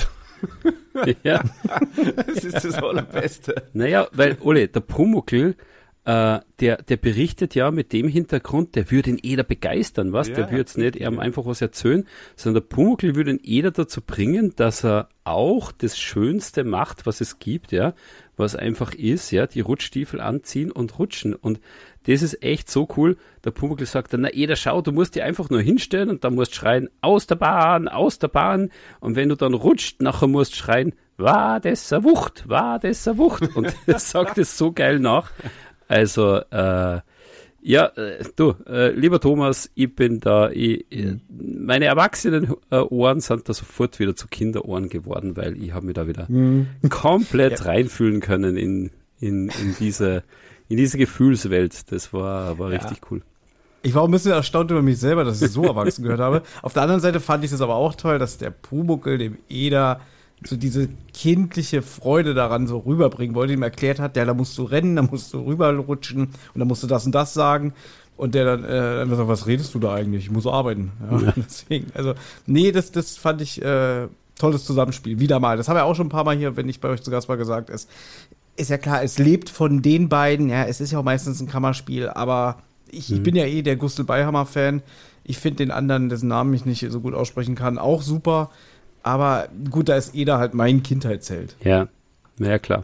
Ja. Das ist das Allerbeste. Naja, weil, Ole, der Pumuckl, äh, der, der berichtet ja mit dem Hintergrund, der würde ihn Eder begeistern, was? Ja, der würde jetzt nicht ihm einfach was erzählen, sondern der Pumuckl würde ihn Eder dazu bringen, dass er auch das Schönste macht, was es gibt, ja, was einfach ist, ja, die Rutschstiefel anziehen und rutschen. Und das ist echt so cool. Der Pumuckl sagt dann, na Eder, schau, du musst dich einfach nur hinstellen und dann musst schreien, aus der Bahn, aus der Bahn. Und wenn du dann rutscht, nachher musst schreien, war das eine Wucht, war das eine Wucht. Und er sagt es so geil nach. Also, äh, ja, äh, du, äh, lieber Thomas, ich bin da, ich, mhm. meine erwachsenen äh, Ohren sind da sofort wieder zu Kinderohren geworden, weil ich habe mich da wieder mhm. komplett ja. reinfühlen können in, in, in diese, in diese Gefühlswelt. Das war, war ja. richtig cool. Ich war auch ein bisschen erstaunt über mich selber, dass ich so erwachsen gehört habe. Auf der anderen Seite fand ich es aber auch toll, dass der Pumuckl dem Eder so diese kindliche Freude daran so rüberbringen wollte, ihm erklärt hat, ja, da musst du rennen, da musst du rüberrutschen und dann musst du das und das sagen. Und der dann, äh, dann sagt, was redest du da eigentlich? Ich muss arbeiten. Ja, ja. Deswegen, also, nee, das, das fand ich äh, tolles Zusammenspiel. Wieder mal. Das habe ich auch schon ein paar Mal hier, wenn ich bei euch zu Gast war, gesagt. Es ist ja klar, es lebt von den beiden. Ja, es ist ja auch meistens ein Kammerspiel, aber ich, mhm. ich bin ja eh der Gustl Beihammer-Fan. Ich finde den anderen, dessen Namen ich nicht so gut aussprechen kann, auch super. Aber gut, da ist Eder halt mein Kindheitsheld. Ja, ja klar.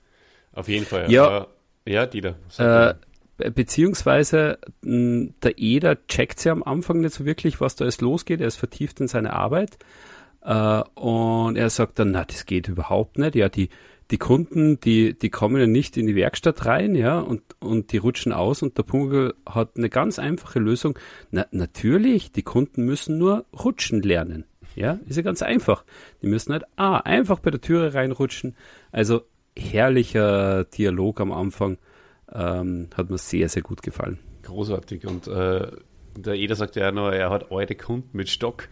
Auf jeden Fall. Ja, aber, ja Dieter. Äh, beziehungsweise mh, der Eder checkt ja am Anfang nicht so wirklich, was da alles losgeht. Er ist vertieft in seine Arbeit. Äh, und er sagt dann, na, das geht überhaupt nicht. Ja, die, die Kunden, die, die kommen ja nicht in die Werkstatt rein, ja, und, und die rutschen aus. Und der Pumuckl hat eine ganz einfache Lösung. Na, natürlich, die Kunden müssen nur rutschen lernen. Ja, ist ja ganz einfach. Die müssen halt ah, einfach bei der Türe reinrutschen. Also herrlicher Dialog am Anfang. Ähm, hat mir sehr, sehr gut gefallen. Großartig. Und äh, der Eder sagt ja noch, er hat alte Kunden mit Stock.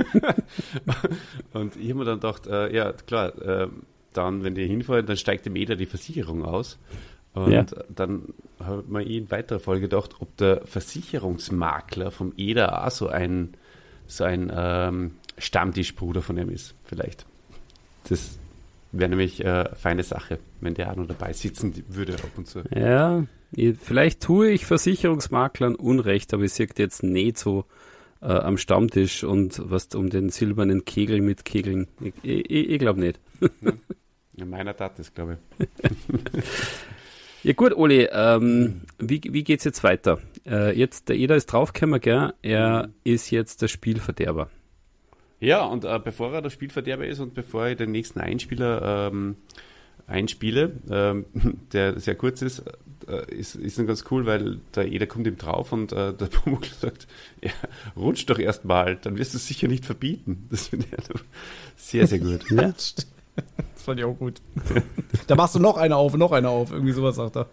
Und ich habe mir dann gedacht, äh, ja klar, äh, dann, wenn die hinfallen, dann steigt dem Eder die Versicherung aus. Und ja. dann habe ich mir in weiterer Folge gedacht, ob der Versicherungsmakler vom Eder auch so ein, so ein ähm, Stammtischbruder von ihm ist, vielleicht. Das Wäre nämlich äh, feine Sache, wenn der auch noch dabei sitzen würde ab und zu. Ja, ich, vielleicht tue ich Versicherungsmaklern Unrecht, aber ich sehe jetzt nicht so äh, am Stammtisch und was um den silbernen Kegel mit Kegeln. Ich, ich, ich glaube nicht. Ja, meiner tat das, glaube ich. Ja gut, Oli, ähm, wie, wie geht's jetzt weiter? Äh, jetzt, der Eder ist draufgekommen, gell? Er ist jetzt der Spielverderber. Ja, und äh, bevor er der Spielverderber ist und bevor ich den nächsten Einspieler ähm, einspiele, ähm, der sehr kurz ist, äh, ist, ist dann ganz cool, weil der Eder kommt ihm drauf und äh, der Pumuckl sagt, ja, rutsch doch erst mal, dann wirst du es sicher nicht verbieten. Das finde ich also sehr, sehr gut. Ja. Das fand ich auch gut. Da machst du noch eine auf, noch eine auf, irgendwie sowas sagt er.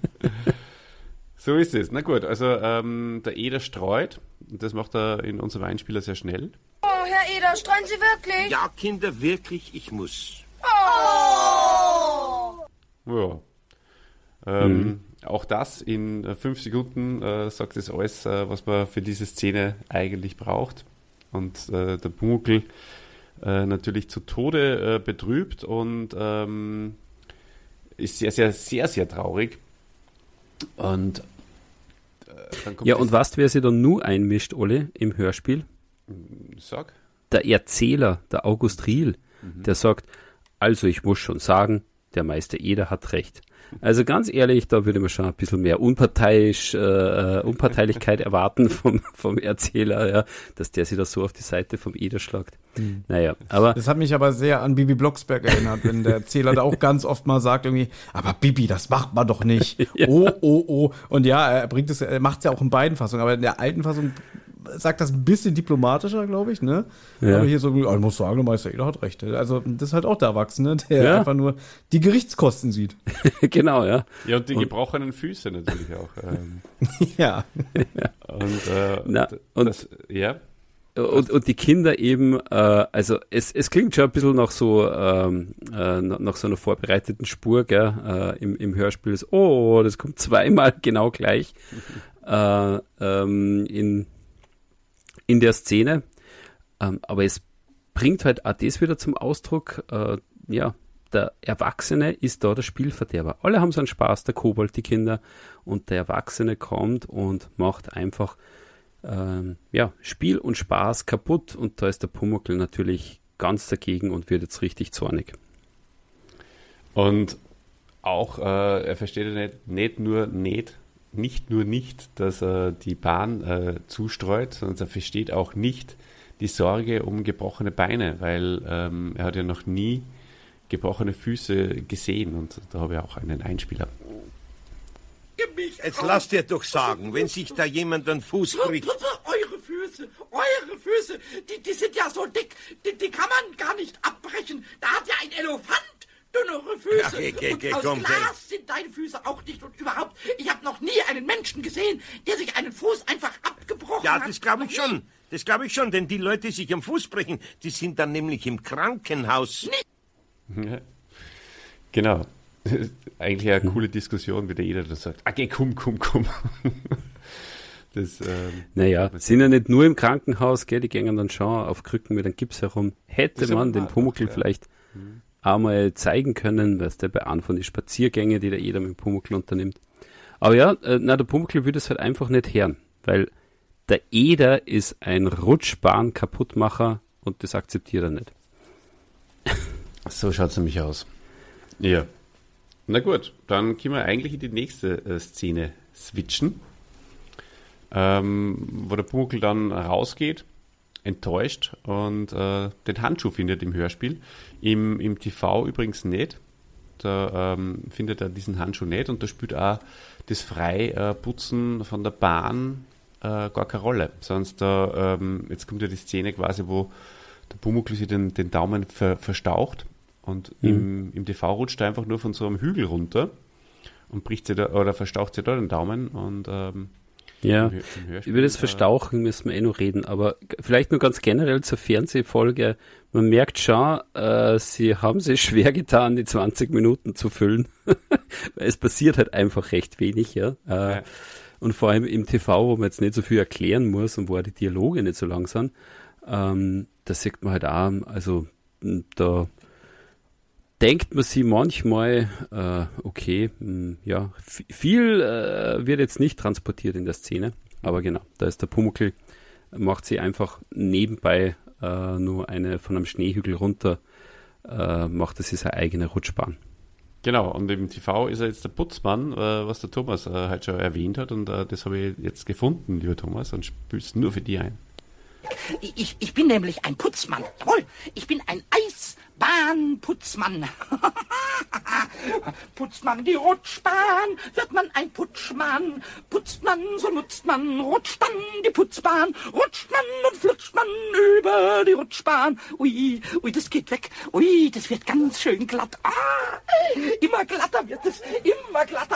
So ist es. Na gut, also ähm, der Eder streut, und das macht er in unserem Einspieler sehr schnell. Oh, Herr Eder, streuen Sie wirklich? Ja, Kinder, wirklich, ich muss. Oh! Ja. Ähm, Mhm. Auch das in äh, fünf Sekunden äh, sagt es alles, äh, was man für diese Szene eigentlich braucht. Und äh, der Pumuckl äh, natürlich zu Tode äh, betrübt und ähm, ist sehr, sehr, sehr, sehr traurig. Und äh, dann kommt Ja, das- und weißt du, wer sich da nur einmischt, Oli, im Hörspiel? Sag. Der Erzähler, der August Riel, der sagt, also ich muss schon sagen, der Meister Eder hat recht. Also ganz ehrlich, da würde man schon ein bisschen mehr Unparteiisch, äh, Unparteilichkeit erwarten vom, vom Erzähler, ja, dass der sich da so auf die Seite vom Eder schlagt. Mhm. Naja, aber Das hat mich aber sehr an Bibi Blocksberg erinnert, wenn der Erzähler da auch ganz oft mal sagt irgendwie, aber Bibi, das macht man doch nicht. Ja. Oh, oh, oh. Und ja, er bringt es, er macht es ja auch in beiden Fassungen, aber in der alten Fassung sagt das ein bisschen diplomatischer, glaube ich, ne? Ja. Aber hier so, oh, ich muss sagen, der Meister Eder hat recht. Also das ist halt auch der Erwachsene, der Ja. einfach nur die Gerichtskosten sieht. genau, ja. Ja, und die gebrochenen Füße natürlich auch. Ähm, Ja. und äh, Na, d- und- das, ja. Und, und die Kinder eben, äh, also es, es klingt schon ein bisschen nach so ähm, äh, nach nach so einer vorbereiteten Spur, gell? Äh, im, im Hörspiel ist, oh, das kommt zweimal genau gleich äh, ähm, in, in der Szene. Ähm, aber es bringt halt auch das wieder zum Ausdruck, äh, ja, der Erwachsene ist da der Spielverderber. Alle haben so einen Spaß, der Kobold, die Kinder, und der Erwachsene kommt und macht einfach ähm, ja, Spiel und Spaß kaputt, und da ist der Pumuckl natürlich ganz dagegen und wird jetzt richtig zornig. Und auch, äh, er versteht ja nicht, nicht nur nicht, nicht nur nicht, dass er die Bahn äh, zustreut, sondern er versteht auch nicht die Sorge um gebrochene Beine, weil ähm, er hat ja noch nie gebrochene Füße gesehen, und da habe ich auch einen Einspieler. Jetzt lass dir doch sagen, wenn sich da jemand den Fuß bricht. Eure Füße, eure Füße, die, die sind ja so dick, die, die kann man gar nicht abbrechen. Da hat ja ein Elefant dünnere Füße. Ja, geh, geh, geh, und aus komm, Glas geh. sind deine Füße auch nicht. Und überhaupt, ich habe noch nie einen Menschen gesehen, der sich einen Fuß einfach abgebrochen Ja, hat. das glaube ich Noch nie. schon. Das glaube ich schon, denn die Leute, die sich am Fuß brechen, die sind dann nämlich im Krankenhaus. Genau. Eigentlich eine coole Diskussion, wie der jeder das sagt. Okay, komm, komm, komm. Das, ähm, Naja, sind ja nicht nur im Krankenhaus, gell, die gehen dann schon auf Krücken mit einem Gips herum. Hätte Das ist man aber den wahr, Pumuckl ja. vielleicht einmal zeigen können, was der bei einem von den Spaziergängen, die der jeder mit dem Pumuckl unternimmt. Aber ja, äh, na, der Pumuckl würde es halt einfach nicht hören, weil der Eder ist ein Rutschbahn-Kaputtmacher und das akzeptiert er nicht. so schaut es nämlich aus. Ja. Na gut, dann können wir eigentlich in die nächste äh, Szene switchen, ähm, wo der Pumuckl dann rausgeht, enttäuscht, und äh, den Handschuh findet im Hörspiel. Im, im T V übrigens nicht. Da ähm, findet er diesen Handschuh nicht, und da spielt auch das Freiputzen von der Bahn äh, gar keine Rolle. Sonst da, ähm, jetzt kommt ja die Szene quasi, wo der Pumuckl sich den, den Daumen ver, verstaucht. Und Mhm. im, im T V rutscht er einfach nur von so einem Hügel runter und bricht sie da, oder verstaucht sie da den Daumen. Und ähm, Ja, im Hör- im Hörspiel, über das äh, Verstauchen müssen wir eh noch reden, aber g- vielleicht nur ganz generell zur Fernsehfolge. Man merkt schon, äh, sie haben sich schwer getan, die zwanzig Minuten zu füllen. Weil es passiert halt einfach recht wenig, ja. Äh, Ja. Und vor allem im T V, wo man jetzt nicht so viel erklären muss und wo auch die Dialoge nicht so lang sind, ähm, da sieht man halt auch, also m, da denkt man sich manchmal, äh, okay, mh, ja, f- viel äh, wird jetzt nicht transportiert in der Szene, aber genau, da ist der Pumuckl, macht sie einfach nebenbei äh, nur eine von einem Schneehügel runter, äh, macht das seine eigene Rutschbahn. Genau, und im T V ist er jetzt der Putzmann, äh, was der Thomas äh, halt schon erwähnt hat, und äh, das habe ich jetzt gefunden, lieber Thomas, und spülst nur für die ein. Ich, ich bin nämlich ein Putzmann. Jawohl, ich bin ein Eisbahnputzmann. Putzt man die Rutschbahn, wird man ein Putschmann. Putzt man, so nutzt man, rutscht dann die Putzbahn. Rutscht man und flutscht man über die Rutschbahn. Ui, ui, das geht weg. Ui, das wird ganz schön glatt. Ah, immer glatter wird es, immer glatter.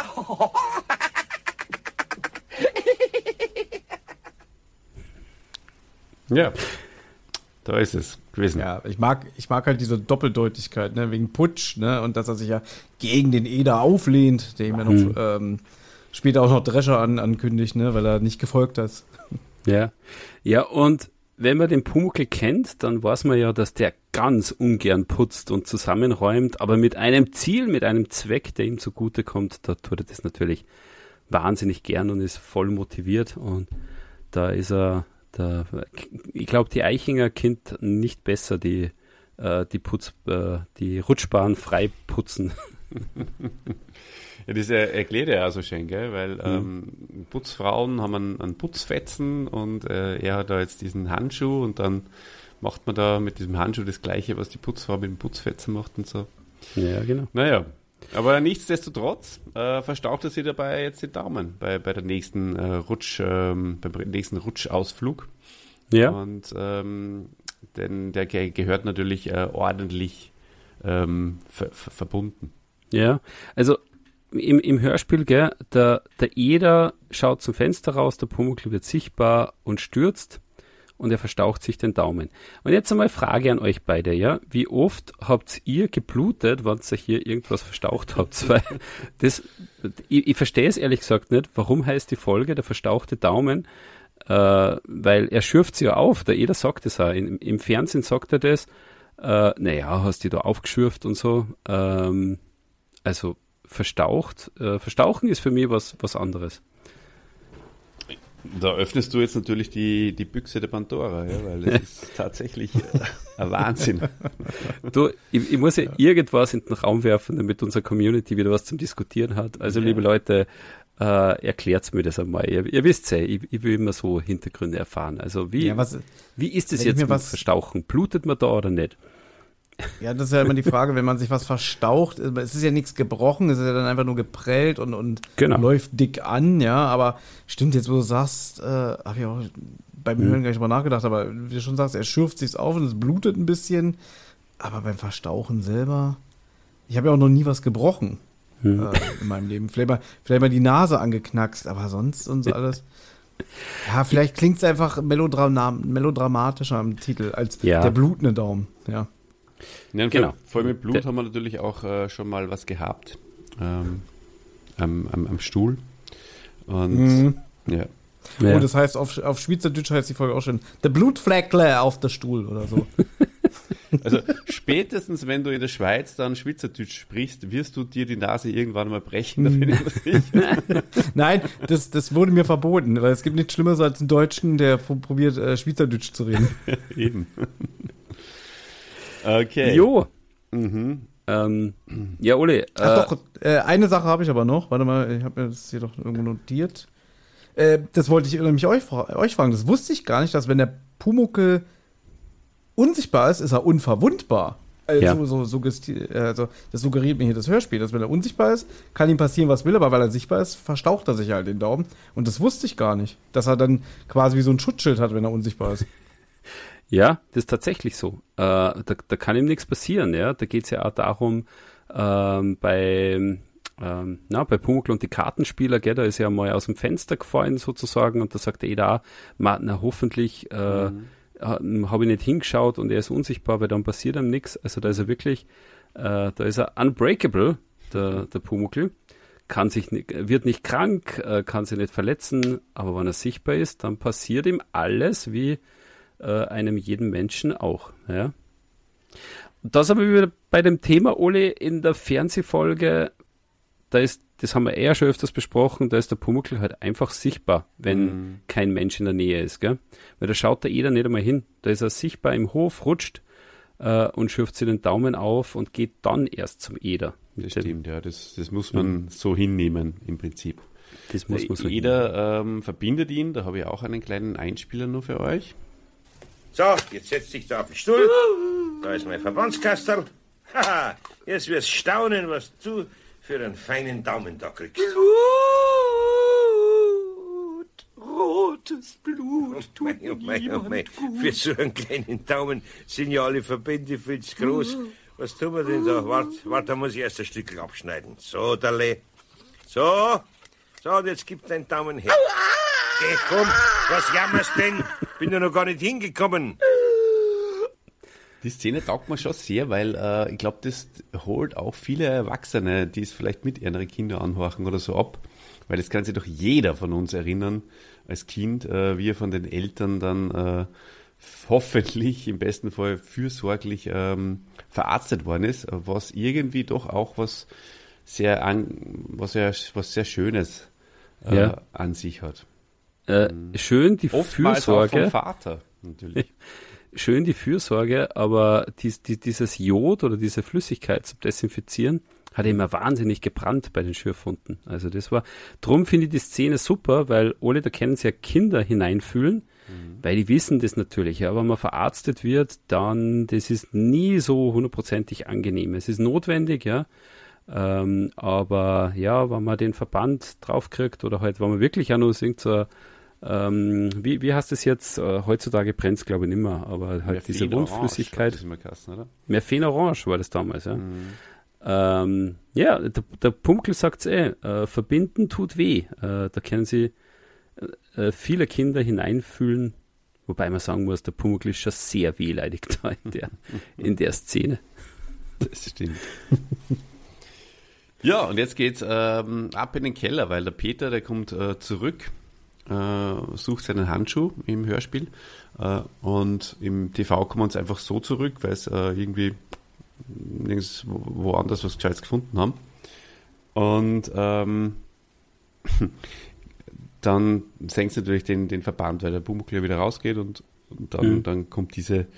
Ja, da ist es gewesen. Ja, ich mag, ich mag halt diese Doppeldeutigkeit, ne, wegen Putsch, ne, und dass er sich ja gegen den Eder auflehnt, der ihm ja noch Mhm. ähm, später auch noch Drescher an, ankündigt, ne, weil er nicht gefolgt ist. Ja, ja, und wenn man den Pumuckl kennt, dann weiß man ja, dass der ganz ungern putzt und zusammenräumt, aber mit einem Ziel, mit einem Zweck, der ihm zugutekommt, da tut er das natürlich wahnsinnig gern und ist voll motiviert, und da ist er, da, ich glaube, die Eichinger kennt nicht besser die, äh, die Putz, äh, die Rutschbahn frei putzen. Ja, das er- erklärt er ja so schön, gell? Weil ähm, Putzfrauen haben einen, einen Putzfetzen, und äh, er hat da jetzt diesen Handschuh, und dann macht man da mit diesem Handschuh das Gleiche, was die Putzfrau mit dem Putzfetzen macht und so. Ja, genau. Naja, aber nichtsdestotrotz äh, verstaucht er sich dabei jetzt den Daumen bei, bei der nächsten äh, Rutsch, ähm, beim nächsten Rutschausflug. Ja. Und ähm, denn der ge- gehört natürlich äh, ordentlich ähm, ver- ver- verbunden. Ja, also im, im Hörspiel, gell, der, der Eder schaut zum Fenster raus, der Pumuckl wird sichtbar und stürzt, und er verstaucht sich den Daumen. Und jetzt einmal Frage an euch beide, ja, wie oft habt ihr geblutet, wenn ihr hier irgendwas verstaucht habt? Weil das, ich, ich verstehe es ehrlich gesagt nicht, warum heißt die Folge der verstauchte Daumen, äh, weil er schürft sie ja auf, der Eder sagt es auch, im, im Fernsehen sagt er das, äh, naja, hast du da aufgeschürft und so, ähm, also verstaucht, äh, verstauchen ist für mich was, was anderes. Da öffnest du jetzt natürlich die, die Büchse der Pandora, ja, weil das ist tatsächlich äh, ein Wahnsinn. Du, ich, ich muss ja irgendwas in den Raum werfen, damit unsere Community wieder was zum Diskutieren hat. Also, Ja. liebe Leute, äh, erklärt's mir das einmal. Ihr, ihr wisst ja, ich, ich will immer so Hintergründe erfahren. Also, wie, Ja, was, wie ist es wenn ich jetzt mir mit was- Verstauchen? Blutet man da oder nicht? ja, das ist ja immer die Frage, wenn man sich was verstaucht, es ist ja nichts gebrochen, es ist ja dann einfach nur geprellt und, und Genau. läuft dick an, ja, aber stimmt, jetzt wo du sagst, äh, habe ich auch beim Hören gar nicht drüber nachgedacht, aber wie du schon sagst, er schürft sich's auf und es blutet ein bisschen, aber beim Verstauchen selber, ich habe ja auch noch nie was gebrochen Hm. äh, in meinem Leben, vielleicht mal, vielleicht mal die Nase angeknackst, aber sonst und so alles. Ja, vielleicht klingt es einfach melodram melodramatischer am Titel als Ja. der blutende Daumen, ja. Ja, und Genau. Voll mit Blut Der- haben wir natürlich auch äh, schon mal was gehabt ähm, am, am, am Stuhl. Und Mhm. ja. Ja. Oh, das heißt, auf, auf Schweizerdeutsch heißt die Folge auch schon, der Blutfleckle auf der Stuhl oder so. Also spätestens, wenn du in der Schweiz dann Schweizerdeutsch sprichst, wirst du dir die Nase irgendwann mal brechen. Da bin ich mir sicher. Nein, das, das wurde mir verboten, weil es gibt nichts Schlimmeres als einen Deutschen, der pro- probiert, äh, Schweizerdeutsch zu reden. Eben. Okay. Jo. Mhm. Ähm, ja, Ole. Äh, Ach doch, äh, eine Sache habe ich aber noch. Warte mal, ich habe mir das hier doch irgendwo notiert. Äh, das wollte ich nämlich euch, fra- euch fragen. Das wusste ich gar nicht, dass wenn der Pumuckl unsichtbar ist, ist er unverwundbar. Äh, Ja. so, so, suggesti- äh, also, das suggeriert mir hier das Hörspiel, dass wenn er unsichtbar ist, kann ihm passieren, was will, aber weil er sichtbar ist, verstaucht er sich halt den Daumen. Und das wusste ich gar nicht, dass er dann quasi wie so ein Schutzschild hat, wenn er unsichtbar ist. Ja, das ist tatsächlich so. Äh, da, da kann ihm nichts passieren, ja. Da geht's ja auch darum, ähm, bei, ähm, na, bei Pumuckl und die Kartenspieler, gell, da ist ja mal aus dem Fenster gefallen sozusagen, und da sagt der Eder auch, ma, na hoffentlich äh, Mhm. habe ich nicht hingeschaut und er ist unsichtbar, weil dann passiert ihm nichts. Also da ist er wirklich, äh, da ist er unbreakable, der, der Pumuckl. Kann sich nicht, wird nicht krank, äh, kann sich nicht verletzen, aber wenn er sichtbar ist, dann passiert ihm alles wie äh, einem jeden Menschen auch. Ja? da sind wir wieder bei dem Thema, Oli, in der Fernsehfolge, da ist, das haben wir eher schon öfters besprochen, da ist der Pumuckl halt einfach sichtbar, wenn mhm. kein Mensch in der Nähe ist, gell? Weil da schaut da jeder nicht einmal hin. Da ist er sichtbar im Hof, rutscht äh, und schürft sich den Daumen auf und geht dann erst zum Eder. Das stimmt, ja, das, das muss man mhm. so hinnehmen im Prinzip. Das muss man so Eder ähm, verbindet ihn, da habe ich auch einen kleinen Einspieler nur für euch. So, jetzt setz dich da auf den Stuhl. Da ist mein Verbandskastel. Haha, jetzt wirst staunen, was du für einen feinen Daumen da kriegst. Blut, rotes Blut, tut oh mein, oh mein, oh mein. Für so einen kleinen Daumen sind ja alle Verbände viel zu groß. Was tun wir denn da? Warte, wart, da muss ich erst ein Stück abschneiden. So, Dalle. So, so, und jetzt gib deinen Daumen her. Geh, komm, was jammerst denn? Bin ja noch gar nicht hingekommen. Die Szene taugt mir schon sehr, weil äh, ich glaube, das holt auch viele Erwachsene, die es vielleicht mit ihren Kindern anhorchen oder so ab. Weil das kann sich doch jeder von uns erinnern, als Kind, äh, wie er von den Eltern dann äh, hoffentlich im besten Fall fürsorglich ähm, verarztet worden ist, was irgendwie doch auch was sehr, an, was sehr, was sehr Schönes äh, ja. an sich hat. Äh, schön die Oftmals Fürsorge. Auch vom Vater, natürlich. Schön die Fürsorge, aber dies, die, dieses Jod oder diese Flüssigkeit zum Desinfizieren hat immer wahnsinnig gebrannt bei den Schürfwunden. Also das war, drum finde ich die Szene super, weil alle, da können sie ja Kinder hineinfühlen, mhm. weil die wissen das natürlich. Ja, aber wenn man verarztet wird, dann, das ist nie so hundertprozentig angenehm. Es ist notwendig, ja, ähm, aber ja, wenn man den Verband draufkriegt oder halt, wenn man wirklich auch noch singt, so Ähm, wie, wie heißt es jetzt? Äh, heutzutage brennt es, glaube ich, nicht mehr, aber halt Morphin diese Wundflüssigkeit. Morphin Orange war das damals, ja. Mhm. Ähm, ja, der, der Pumuckl sagt es eh, äh, verbinden tut weh. Äh, da können sie äh, viele Kinder hineinfühlen, wobei man sagen muss, der Pumuckl ist schon sehr wehleidig da in der, in der Szene. Das stimmt. Ja, und jetzt geht's ähm, ab in den Keller, weil der Peter, der kommt äh, zurück. Uh, sucht seinen Handschuh im Hörspiel uh, und im T V kommen wir uns einfach so zurück, weil es uh, irgendwie nirgends woanders was Gescheites gefunden haben. Und ähm, dann senkt es natürlich den, den Verband, weil der Pumuckl wieder rausgeht und, und dann, mhm. dann kommt diese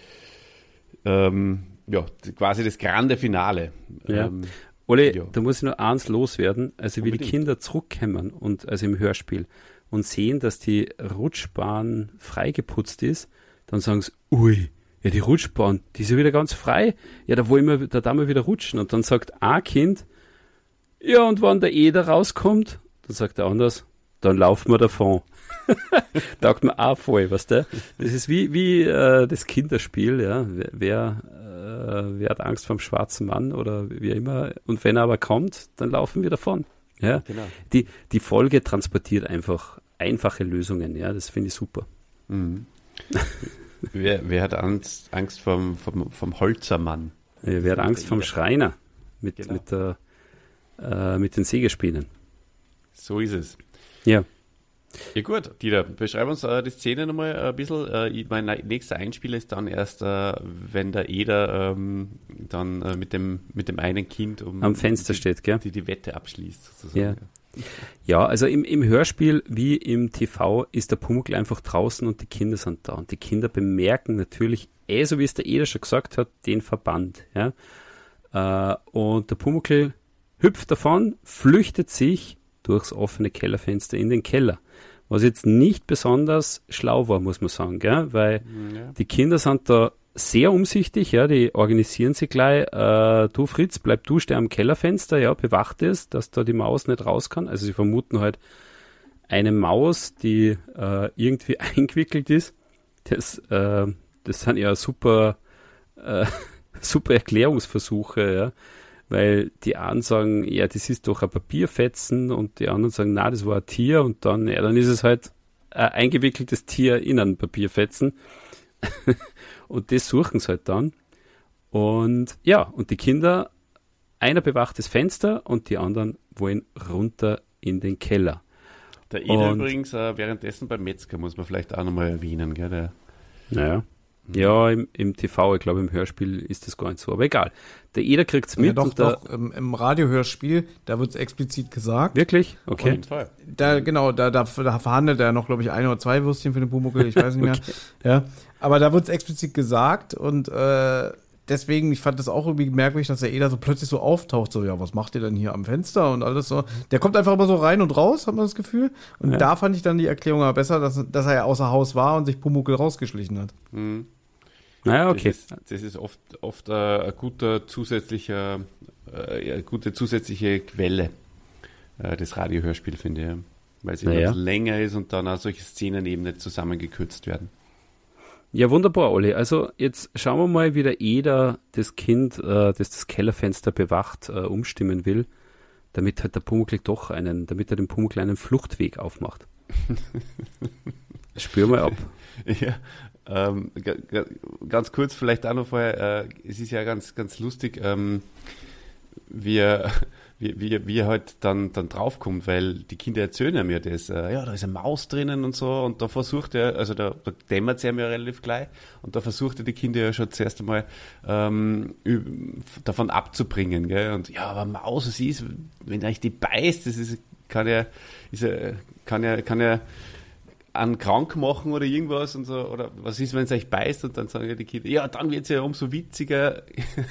ähm, ja, quasi das grande Finale. Ja. Ähm, Ole, ja. da muss ich nur eins loswerden, also wie die Kinder zurückkommen und also im Hörspiel und sehen, dass die Rutschbahn freigeputzt ist, dann sagen sie, ui, ja, die Rutschbahn, die ist ja wieder ganz frei. Ja, da wollen wir, da darf wir wieder rutschen. Und dann sagt ein Kind, ja, und wenn der Eder rauskommt, dann sagt der anders, dann laufen wir davon. Taugt mir auch voll, weißt du? Das ist wie, wie äh, das Kinderspiel, ja. Wer, wer, äh, wer hat Angst vor dem schwarzen Mann oder wie immer. Und wenn er aber kommt, dann laufen wir davon. Ja, genau. Die, die Folge transportiert einfach einfache Lösungen, ja, das finde ich super. Mhm. wer, wer hat Angst, Angst vom, vom, vom Holzermann? Ja, wer hat Angst vom Schreiner mit, genau. mit, der, äh, mit den Sägespänen? So ist es. Ja. Ja gut, Dieter, beschreib uns äh, die Szene nochmal ein bisschen. Äh, mein nächster Einspieler ist dann erst, äh, wenn der Eder ähm, dann äh, mit, dem, mit dem einen Kind um am Fenster die, steht, gell? Die die Wette abschließt. Sozusagen. Ja. Ja, also im, im Hörspiel wie im T V ist der Pumuckl einfach draußen und die Kinder sind da. Und die Kinder bemerken natürlich, eh so wie es der Eder schon gesagt hat, den Verband. Ja? Äh, und der Pumuckl hüpft davon, flüchtet sich durchs offene Kellerfenster in den Keller. Was jetzt nicht besonders schlau war, muss man sagen, gell? Weil ja. die Kinder sind da sehr umsichtig, ja, die organisieren sich gleich, äh, du Fritz, bleib du, steh am Kellerfenster, ja, bewacht es, dass da die Maus nicht raus kann. Also sie vermuten halt eine Maus, die äh, irgendwie eingewickelt ist. Das, äh, das sind ja super, äh, super Erklärungsversuche, ja. Weil die einen sagen, ja, das ist doch ein Papierfetzen und die anderen sagen, na, das war ein Tier und dann, ja, dann ist es halt ein eingewickeltes Tier in einem Papierfetzen. Und das suchen sie halt dann. Und ja, und die Kinder, einer bewacht das Fenster und die anderen wollen runter in den Keller. Der Eder übrigens äh, währenddessen beim Metzger, muss man vielleicht auch nochmal erwähnen, gell? Der, naja. Ja, im, im T V, ich glaube im Hörspiel ist das gar nicht so, aber egal. Der Eder kriegt's mit. Ja, doch, und der, doch, im, im Radiohörspiel, da wird's explizit gesagt. Wirklich? Okay. Auf jeden Fall. Da, genau, da, da, da verhandelt er noch, glaube ich, ein oder zwei Würstchen für den Pumuckl, ich weiß nicht mehr. Okay. Ja, aber da wird's explizit gesagt und äh, deswegen, ich fand das auch irgendwie merkwürdig, dass der Eder so plötzlich so auftaucht, so, ja, was macht ihr denn hier am Fenster und alles so. Der kommt einfach immer so rein und raus, hat man das Gefühl. Und ja. da fand ich dann die Erklärung aber besser, dass, dass er ja außer Haus war und sich Pumuckl rausgeschlichen hat. Mhm. Naja, okay. Das ist, das ist oft, oft äh, ein guter zusätzlicher, äh, eine gute zusätzliche Quelle, äh, das Radiohörspiel, finde ich. Weil es naja. immer länger ist und dann auch solche Szenen eben nicht zusammengekürzt werden. Ja, wunderbar, Olli. Also jetzt schauen wir mal, wie der Eder das Kind, äh, das das Kellerfenster bewacht, äh, umstimmen will, damit halt der Pumuckl doch einen, damit er dem Pumuckl einen Fluchtweg aufmacht. Spür mal ab. Ja, ähm, g- g- ganz kurz vielleicht auch noch vorher, äh, es ist ja ganz, ganz lustig, ähm, wie er, wie, wie, wie er halt dann, dann draufkommt, weil die Kinder erzählen mir das, äh, ja, da ist eine Maus drinnen und so, und da versucht er, also da, da dämmert es ihm ja relativ gleich, und da versucht er die Kinder ja schon zuerst einmal ähm, üb- davon abzubringen, gell, und ja, aber Maus, es ist, wenn euch die beißt, das ist, kann ja, ist ja, kann ja, kann ja an krank machen oder irgendwas und so, oder was ist, wenn es euch beißt, und dann sagen ja die Kinder, ja, dann wird es ja umso witziger.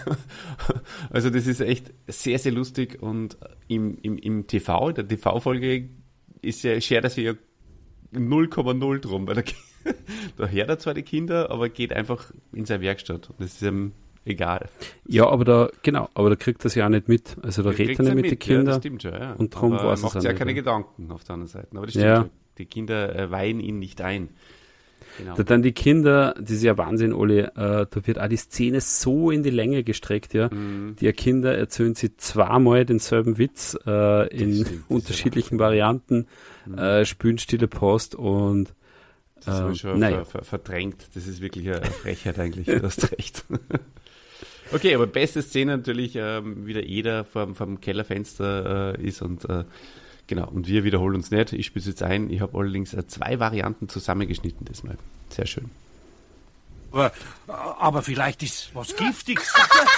Also das ist echt sehr, sehr lustig, und im, im, im T V, in der T V-Folge ist ja, schert er sich ja null Komma null drum, weil da, da hört er zwar die Kinder, aber geht einfach in seine Werkstatt, und das ist ihm egal. Ja, aber da, genau, aber da kriegt er es ja auch nicht mit, also da redet er nicht mit, mit den Kindern. Ja, das stimmt schon, ja. Und darum aber weiß macht es ja nicht, keine ja. Gedanken auf der anderen Seite, aber das stimmt ja. schon. Die Kinder äh, weihen ihn nicht ein. Genau. Da dann die Kinder, das ist ja Wahnsinn, Olli, äh, da wird auch die Szene so in die Länge gestreckt, ja. Mhm. Die Kinder erzählen sie zweimal denselben Witz äh, in stimmt, unterschiedlichen Varianten, mhm. äh, spülen stille Post, und das äh, habe ich schon naja. ver- ver- verdrängt. Das ist wirklich eine Frechheit eigentlich, du hast recht. Okay, aber beste Szene natürlich, ähm, wie der Eder vom, vom Kellerfenster äh, ist, und äh, genau, und wir wiederholen uns nicht. Ich spiele es jetzt ein. Ich habe allerdings äh, zwei Varianten zusammengeschnitten diesmal. Sehr schön. Aber, aber vielleicht ist was Giftiges.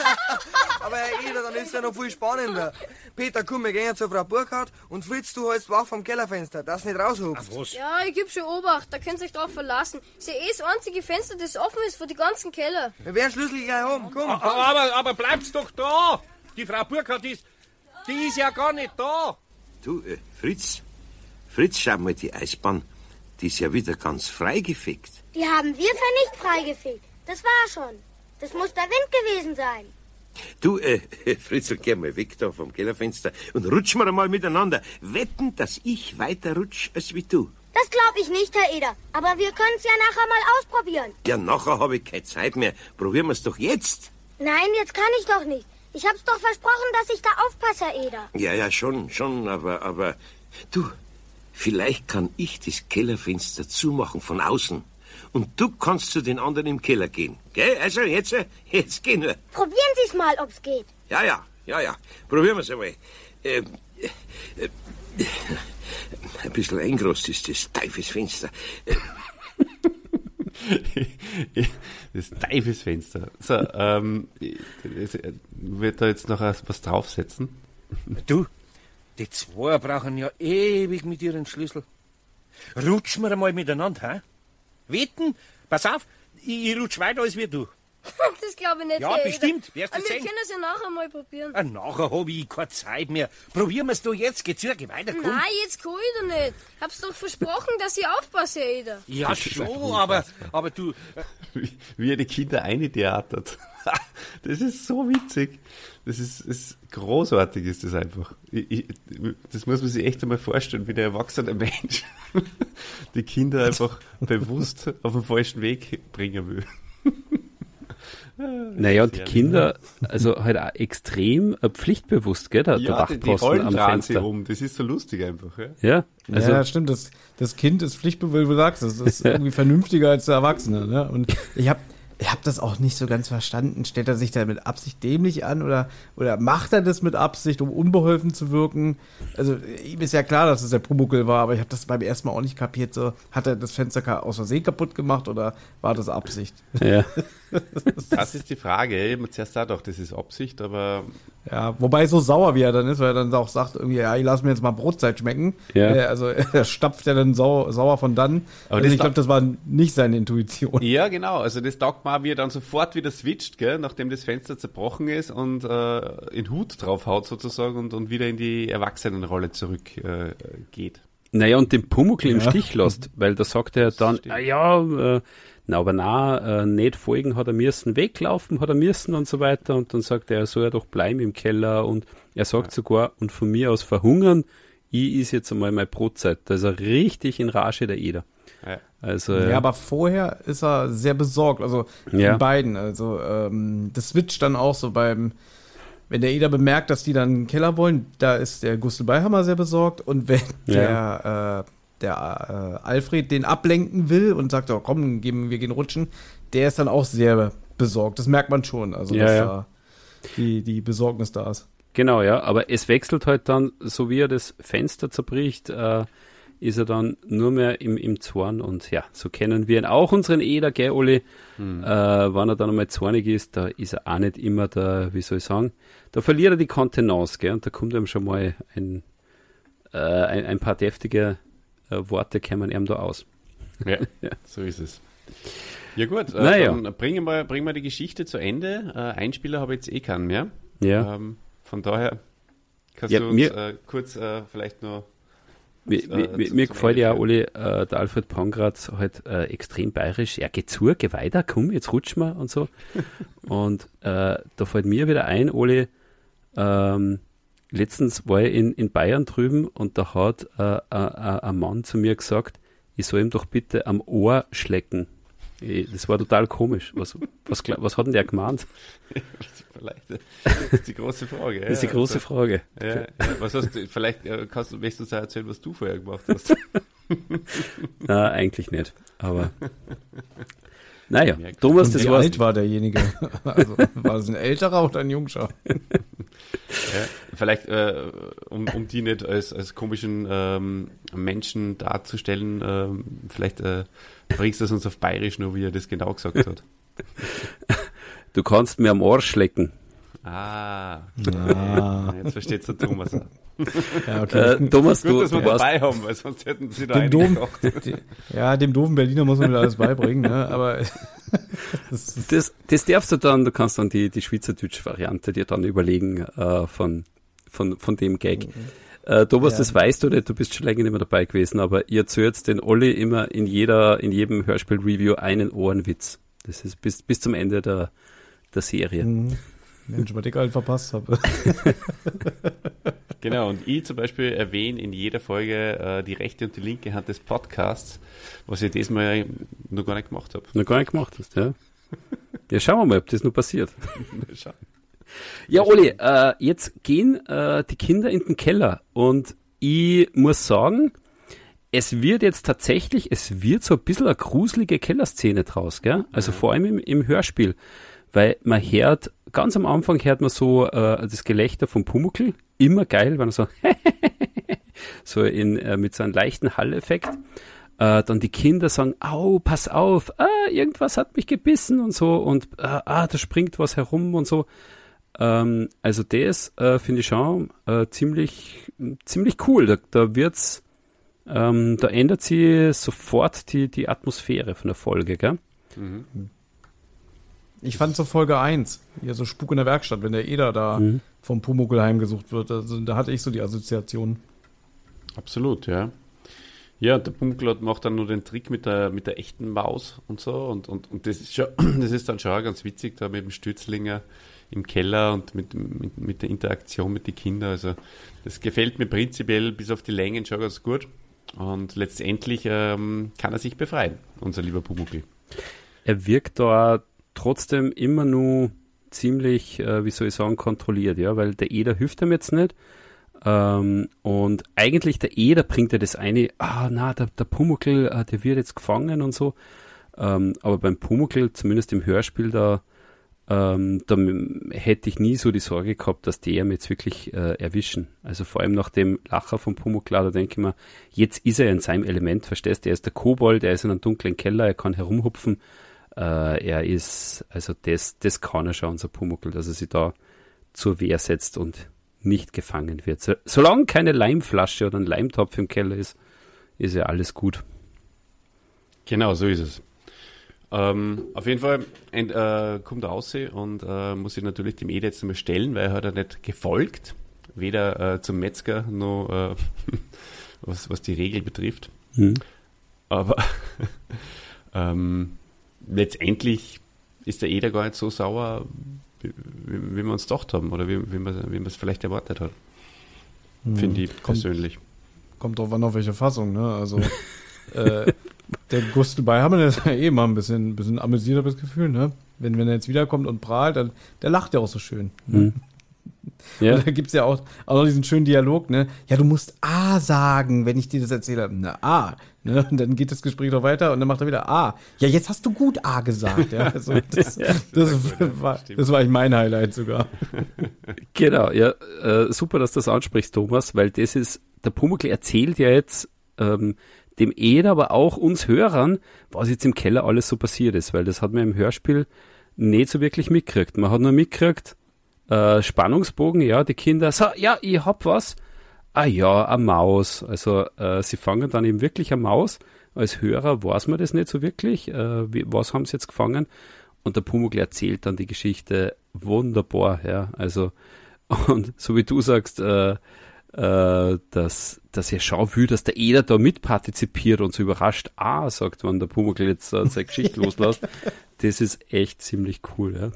Aber Herr Eder, dann ist ja noch viel spannender. Peter, komm, wir gehen jetzt zu Frau Burkhardt, und Fritz, du hältst wach vom Kellerfenster, dass du nicht raushupst. Was? Ja, ich geb schon Obacht, da könnt ihr euch drauf verlassen. Ist ja eh das einzige Fenster, das offen ist für die ganzen Keller. Wir werden Schlüssel gleich haben, komm. Aber, aber bleibt's doch da! Die Frau Burkhardt ist, die ist ja gar nicht da! Du, äh, Fritz, Fritz, schau mal, die Eisbahn, die ist ja wieder ganz freigefegt. Die haben wir für nicht freigefegt. Das war schon. Das muss der Wind gewesen sein. Du, äh, Fritzl, geh mal weg da vom Kellerfenster und rutschen wir einmal miteinander. Wetten, dass ich weiter rutsch als wie du. Das glaube ich nicht, Herr Eder. Aber wir können es ja nachher mal ausprobieren. Ja, nachher habe ich keine Zeit mehr. Probieren wir es doch jetzt. Nein, jetzt kann ich doch nicht. Ich hab's doch versprochen, dass ich da aufpasse, Herr Eder. Ja, ja, schon, schon, aber, aber... Du, vielleicht kann ich das Kellerfenster zumachen von außen. Und du kannst zu den anderen im Keller gehen. Gell? Also, jetzt, jetzt geh nur. Probieren Sie's mal, ob's geht. Ja, ja, ja, ja. Probieren wir's einmal. Ähm, äh, äh, ein bisschen eingerost ist das Teufelsfenster. Äh, Das Teufelsfenster. So, ähm, ich würde da jetzt noch was draufsetzen. Du, die zwei brauchen ja ewig mit ihren Schlüssel. Rutschen wir einmal miteinander, hä? Wetten? Pass auf, ich, ich rutsch weiter als wir du. Das glaube ich nicht. Ja, Herr bestimmt. Eder. Wirst du Aber wir sehen. können es ja nachher mal probieren. Ah, nachher habe ich keine Zeit mehr. Probieren wir es doch jetzt. Geh zu, geh weiter, komm. Nein, jetzt kann ich doch nicht. Hab's doch versprochen, dass ich aufpasse, Herr Eder. Ja, schon, aber, aber du... Wie, wie er die Kinder eintheatert. Das ist so witzig. Das ist, ist großartig, ist das einfach. Ich, ich, das muss man sich echt einmal vorstellen, wie der erwachsene Mensch die Kinder einfach bewusst auf den falschen Weg bringen will. Naja, und die Kinder, also halt auch extrem äh, pflichtbewusst, gell, der, der Ja, die, die Wachposten rollen am dran sie Fenster. um. Das ist so lustig einfach. Ja, Ja, also, ja, stimmt. Das, das Kind ist pflichtbewusst, wie du sagst. Das ist irgendwie vernünftiger als der Erwachsene. Ne? Und ich habe ich habe das auch nicht so ganz verstanden. Stellt er sich da mit Absicht dämlich an oder, oder macht er das mit Absicht, um unbeholfen zu wirken? Also ihm ist ja klar, dass es der Pumuckl war, aber ich habe das beim ersten Mal auch nicht kapiert. So, hat er das Fenster aus Versehen kaputt gemacht oder war das Absicht? Ja. Das ist die Frage. Zuerst da doch, das ist Absicht, aber... Ja, wobei so sauer wie er dann ist, weil er dann auch sagt, irgendwie, ja, ich lass mir jetzt mal Brotzeit schmecken. Ja. Äh, also er stapft ja dann sau, sauer von dann. Aber also das ich glaube, das war nicht seine Intuition. Ja, genau. Also das taugt mal, wie er dann sofort wieder switcht, gell, nachdem das Fenster zerbrochen ist und äh, in Hut draufhaut sozusagen und, und wieder in die Erwachsenenrolle zurück äh, geht. Naja, und den Pumuckl im Ja. Stich lässt, weil da sagt er dann, ah, ja, äh, na, aber na, äh, nicht folgen hat er müssen, weglaufen hat er müssen und so weiter. Und dann sagt er, er soll ja doch bleiben im Keller. Und er sagt sogar, und von mir aus verhungern, ich is jetzt einmal meine Brotzeit. Da ist er richtig in Rage, der Eder. Ja. Also, Ja, aber vorher ist er sehr besorgt, also Ja. die beiden. Also ähm, das switcht dann auch so beim, wenn der Eder bemerkt, dass die dann einen Keller wollen, da ist der Gustl Beihammer sehr besorgt. Und wenn Ja. der, äh, der äh, Alfred den ablenken will und sagt, oh, komm, gehen, wir gehen rutschen, der ist dann auch sehr besorgt. Das merkt man schon, also Ja, dass ja. da die, die Besorgnis da ist. Genau, ja, aber es wechselt halt dann, so wie er das Fenster zerbricht, äh, ist er dann nur mehr im, im Zorn und ja, so kennen wir ihn auch, unseren Eder, gell, Oli, Hm. äh, wenn er dann einmal zornig ist, da ist er auch nicht immer der, wie soll ich sagen, da verliert er die Kontenance, gell, und da kommt ihm schon mal ein, äh, ein, ein paar deftige äh, Worte kämen ihm da aus. Ja, so ist es. Ja gut, äh, Naja. dann bringen wir, bringen wir die Geschichte zu Ende. Äh, Einspieler habe ich jetzt eh keinen mehr. Ja. Ähm, von daher kannst Ja, du uns mir- äh, kurz äh, vielleicht nur... Mir, äh, mir, mir, zum- mir zum gefällt Ende ja, führen. Oli, äh, der Alfred Pongratz halt äh, extrem bayerisch. Er geht zu, geh weiter, komm, jetzt rutschen wir und so. Und äh, da fällt mir wieder ein, Oli, ähm, letztens war ich in, in Bayern drüben und da hat äh, äh, äh, ein Mann zu mir gesagt, ich soll ihm doch bitte am Ohr schlecken. Ich, das war total komisch. Was, was, glaub- was hat denn der gemeint? Vielleicht, das ist die große Frage. Das ist die ja, große also, Frage. Ja, ja. Was hast du, vielleicht äh, kannst du, möchtest du uns auch erzählen, was du vorher gemacht hast. Na, eigentlich nicht. Aber naja, Merkt. Thomas, Und das wie war's. alt war derjenige? Also war es ein älterer oder ein Jungscher? Ja, vielleicht, äh, um, um die nicht als, als komischen ähm, Menschen darzustellen, ähm, vielleicht äh, bringst du es uns auf Bayerisch nur, wie er das genau gesagt hat. Du kannst mir am Ohr schlecken. Ah, Ah. jetzt versteht der Thomas auch. Ja, okay. Äh, Thomas, Gut, du, dass wir du warst, dabei haben, weil sonst hätten sie da dem doofen, eingekocht. de- ja, dem doofen Berliner muss man wieder alles beibringen, ne? Aber das ist, das, das darfst du dann, du kannst dann die, die schweizerdeutsche Variante dir dann überlegen äh, von, von, von dem Gag. Äh, Thomas, Ja. das weißt du nicht, du bist schon länger nicht mehr dabei gewesen, aber ihr erzählt den Olli immer in jeder, in jedem Hörspiel-Review einen Ohrenwitz. Das ist bis, bis zum Ende der, der Serie. Mhm. Mensch, was ich halt verpasst habe. Genau, und ich zum Beispiel erwähne in jeder Folge äh, die rechte und die linke Hand des Podcasts, was ich diesmal noch gar nicht gemacht habe. Noch gar nicht gemacht hast, ja. Ja, schauen wir mal, ob das noch passiert. Schauen. Ja, Oli, äh, jetzt gehen äh, die Kinder in den Keller und ich muss sagen, es wird jetzt tatsächlich, es wird so ein bisschen eine gruselige Kellerszene draus, gell? Also vor allem im, im Hörspiel, weil man hört, ganz am Anfang hört man so äh, das Gelächter vom Pumuckl, immer geil, wenn er so so in, äh, mit so einem leichten Hall-Effekt. Äh, dann die Kinder sagen, au, pass auf, ah, irgendwas hat mich gebissen und so und äh, ah, da springt was herum und so. Ähm, also das äh, finde ich schon äh, ziemlich, ziemlich cool. Da, da wird's, ähm, da ändert sich sofort die, die Atmosphäre von der Folge, gell? Ich fand so Folge eins, ja, so Spuk in der Werkstatt, wenn der Eder da Mhm. vom Pumuckl heimgesucht wird. Also, da hatte ich so die Assoziation. Absolut, ja. Ja, der Pumuckl macht dann nur den Trick mit der, mit der echten Maus und so und, und, und das ist schon, das ist dann schon ganz witzig, da mit dem Stützlinger im Keller und mit, mit, mit der Interaktion mit den Kindern. Also das gefällt mir prinzipiell bis auf die Längen schon ganz gut. Und letztendlich ähm, kann er sich befreien, unser lieber Pumuckl. Er wirkt da trotzdem immer nur ziemlich, äh, wie soll ich sagen, kontrolliert, ja, weil der Eder hilft ihm jetzt nicht. Ähm, und eigentlich der Eder bringt ja das eine, ah, na, der, der Pumuckl, äh, der wird jetzt gefangen und so. Ähm, aber beim Pumuckl, zumindest im Hörspiel, da, ähm, da hätte ich nie so die Sorge gehabt, dass die ihn jetzt wirklich äh, erwischen. Also vor allem nach dem Lacher von Pumuckl, da denke ich mir, jetzt ist er in seinem Element, verstehst du? Er ist der Kobold, er ist in einem dunklen Keller, er kann herumhupfen. Äh, er ist, also das, das kann er schon, unser Pumuckl, dass er sich da zur Wehr setzt und nicht gefangen wird. So, solange keine Leimflasche oder ein Leimtopf im Keller ist, ist ja alles gut. Genau, so ist es. Ähm, auf jeden Fall ent, äh, kommt er raus und äh, muss sich natürlich dem Eder jetzt einmal stellen, weil er hat er nicht gefolgt, weder äh, zum Metzger noch äh, was, was die Regel betrifft. Mhm. Aber ähm, letztendlich ist der Eder gar nicht so sauer, wie, wie, wie wir uns gedacht haben oder wie, wie man wie man es vielleicht erwartet hat. Mhm. Finde ich persönlich. Kommt, kommt drauf an, auf welche Fassung, ne? Also äh, der Gustl Beihammer, der ist ja eh mal ein bisschen, bisschen amüsiert, habe ich das Gefühl, ne? Wenn, wenn er jetzt wiederkommt und prahlt, dann der lacht ja auch so schön. Mhm. Ja. Und da gibt es ja auch, auch noch diesen schönen Dialog, ne? Ja, du musst A sagen, wenn ich dir das erzähle. Na, A. Ne? Und dann geht das Gespräch noch weiter und dann macht er wieder A. Ja, jetzt hast du gut A gesagt. Ja? Also das, ja, das, das, war, das war eigentlich mein Highlight sogar. Genau, ja. Äh, super, dass du das ansprichst, Thomas, weil das ist, der Pumuckl erzählt ja jetzt ähm, dem Eder, aber auch uns Hörern, was jetzt im Keller alles so passiert ist, weil das hat man im Hörspiel nicht so wirklich mitgekriegt. Man hat nur mitgekriegt, äh, Spannungsbogen, ja, die Kinder, so, ja, ich hab was. Ah ja, eine Maus. Also äh, sie fangen dann eben wirklich eine Maus. Als Hörer weiß man das nicht so wirklich. Äh, wie, was haben sie jetzt gefangen? Und der Pumuckl erzählt dann die Geschichte wunderbar, ja. Also, und so wie du sagst, äh, äh, dass, dass er schauen will, dass der Eder da mitpartizipiert und so überrascht, ah, sagt man, der Pumuckl jetzt äh, seine Geschichte loslässt. Das ist echt ziemlich cool, ja.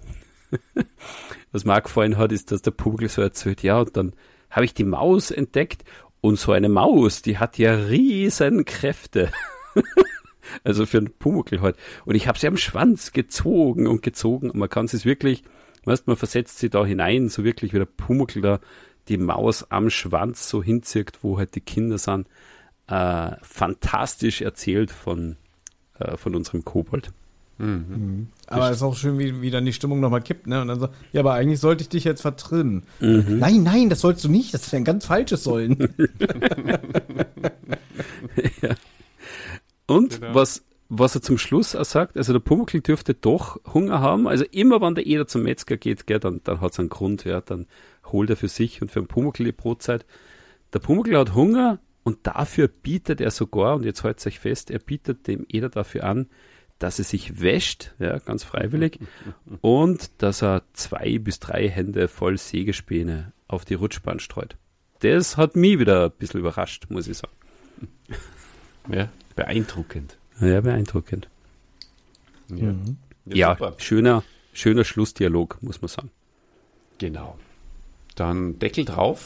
Was mir auch gefallen hat, ist, dass der Pumuckl so erzählt, ja, und dann habe ich die Maus entdeckt und so eine Maus, die hat ja riesen Kräfte. Also für einen Pumuckl halt. Und ich habe sie am Schwanz gezogen und gezogen und man kann es wirklich, weißt, man versetzt sie da hinein, so wirklich wie der Pumuckl da die Maus am Schwanz so hinzirkt, wo halt die Kinder sind. Äh, fantastisch erzählt von, äh, von unserem Kobold. Mhm. Mhm. Aber es ist auch schön, wie, wie dann die Stimmung nochmal kippt, ne? Und dann so, ja, aber eigentlich sollte ich dich jetzt vertrimmen. Mhm. Nein, nein, das sollst du nicht, das ist ein ganz falsches Sollen. Ja. Und genau. was, was er zum Schluss auch sagt, also der Pumuckl dürfte doch Hunger haben, also immer wenn der Eder zum Metzger geht, gell, dann, dann hat es einen Grund, ja, dann holt er für sich und für den Pumuckl die Brotzeit. Der Pumuckl hat Hunger und dafür bietet er sogar, und jetzt haltet euch fest, er bietet dem Eder dafür an, dass er sich wäscht, ja, ganz freiwillig, und dass er zwei bis drei Hände voll Sägespäne auf die Rutschbahn streut. Das hat mich wieder ein bisschen überrascht, muss ich sagen. Ja, beeindruckend. Ja, beeindruckend. Ja, mhm. ja, ja schöner, schöner Schlussdialog, muss man sagen. Genau. Dann Deckel drauf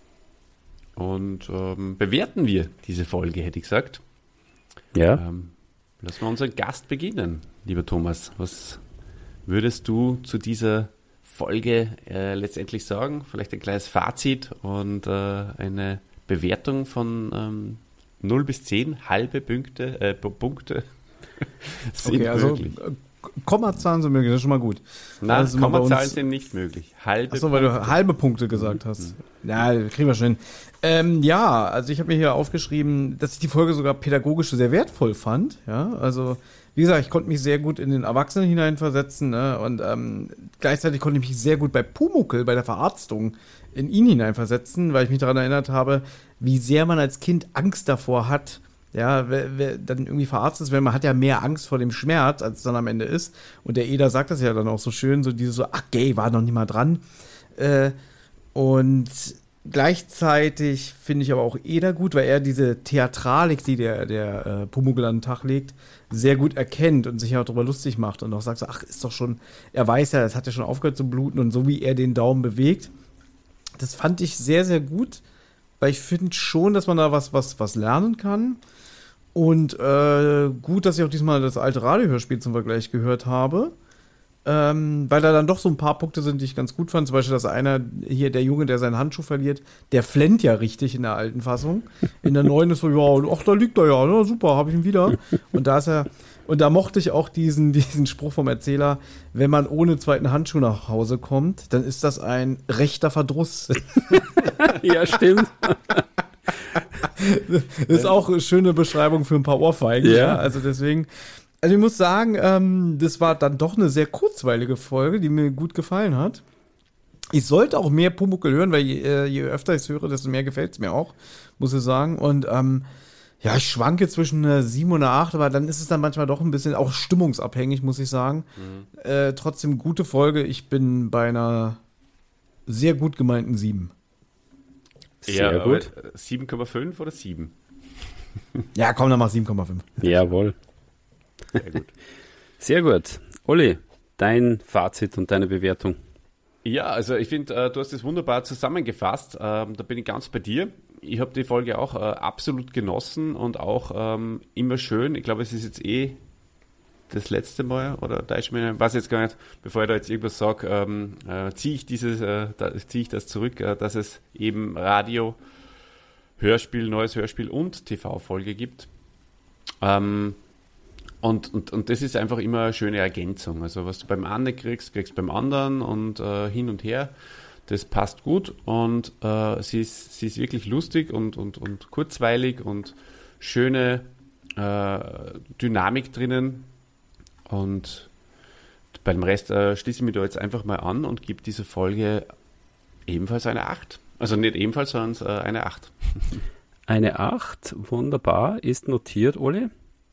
und ähm, bewerten wir diese Folge, hätte ich gesagt. Ja. Ähm, Lassen wir unseren Gast beginnen, lieber Thomas. Was würdest du zu dieser Folge äh, letztendlich sagen? Vielleicht ein kleines Fazit und äh, eine Bewertung von ähm, null bis zehn, halbe Punkte, äh, Punkte sind okay, also, möglich. Kommazahlen sind möglich, das ist schon mal gut. Nein, also Kommazahlen sind nicht möglich. Halbe Achso, weil du halbe Punkte gesagt hast. Mhm. Ja, kriegen wir schon hin. Ähm, ja, also ich habe mir hier aufgeschrieben, dass ich die Folge sogar pädagogisch sehr wertvoll fand. Ja, also wie gesagt, ich konnte mich sehr gut in den Erwachsenen hineinversetzen, ne? Und ähm, gleichzeitig konnte ich mich sehr gut bei Pumuckl, bei der Verarztung, in ihn hineinversetzen, weil ich mich daran erinnert habe, wie sehr man als Kind Angst davor hat, ja, wer, wer dann irgendwie verarztet ist, weil man hat ja mehr Angst vor dem Schmerz, als es dann am Ende ist. Und der Eder sagt das ja dann auch so schön, so dieses so, ach gay, war noch nicht mal dran. Äh, und gleichzeitig finde ich aber auch Eder gut, weil er diese Theatralik, die der, der äh, Pumuckl an den Tag legt, sehr gut erkennt und sich ja auch darüber lustig macht und auch sagt so, ach, ist doch schon, er weiß ja, es hat ja schon aufgehört zu bluten und so wie er den Daumen bewegt. Das fand ich sehr, sehr gut, weil ich finde schon, dass man da was, was, was lernen kann. Und äh, gut, dass ich auch diesmal das alte Radiohörspiel zum Vergleich gehört habe, ähm, weil da dann doch so ein paar Punkte sind, die ich ganz gut fand. Zum Beispiel, dass einer hier, der Junge, der seinen Handschuh verliert, der flennt ja richtig in der alten Fassung. In der neuen ist so, ja, ach, da liegt er ja, na, super, habe ich ihn wieder. Und da ist er, Und da mochte ich auch diesen, diesen Spruch vom Erzähler, wenn man ohne zweiten Handschuh nach Hause kommt, dann ist das ein rechter Verdruss. Ja, stimmt. Das ist auch eine schöne Beschreibung für ein paar Ohrfeigen. Ja. Ja. Also deswegen, also ich muss sagen, ähm, das war dann doch eine sehr kurzweilige Folge, die mir gut gefallen hat. Ich sollte auch mehr Pumuckl hören, weil je, äh, je öfter ich es höre, desto mehr gefällt es mir auch, muss ich sagen. Und ähm, ja, ich schwanke zwischen einer sieben und einer acht, aber dann ist es dann manchmal doch ein bisschen auch stimmungsabhängig, muss ich sagen. Mhm. Äh, trotzdem gute Folge. Ich bin bei einer sehr gut gemeinten sieben. Sehr ja, gut. sieben Komma fünf oder sieben? Ja, komm, dann mach sieben Komma fünf. Jawohl. Sehr gut. Sehr gut. Olli, dein Fazit und deine Bewertung. Ja, also ich finde, äh, du hast das wunderbar zusammengefasst. Ähm, da bin ich ganz bei dir. Ich habe die Folge auch äh, absolut genossen und auch ähm, immer schön. Ich glaube, es ist jetzt eh das letzte Mal, oder da ist mir, weiß jetzt gar nicht, bevor ich da jetzt irgendwas sage, ähm, äh, ziehe ich dieses, äh, da, ziehe ich das zurück, äh, dass es eben Radio, Hörspiel, neues Hörspiel und T V-Folge gibt. Ähm, und, und, und das ist einfach immer eine schöne Ergänzung. Also was du beim einen kriegst, kriegst du beim anderen und äh, hin und her. Das passt gut und äh, sie, ist, sie ist wirklich lustig und, und, und kurzweilig und schöne äh, Dynamik drinnen. Und beim Rest äh, schließe ich mich da jetzt einfach mal an und gebe dieser Folge ebenfalls eine acht. Also nicht ebenfalls, sondern äh, eine acht. Eine acht, wunderbar, ist notiert, Olli.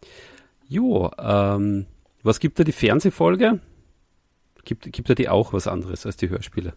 Jo, ähm, was gibt da die Fernsehfolge? Gibt, gibt da die auch was anderes als die Hörspiele?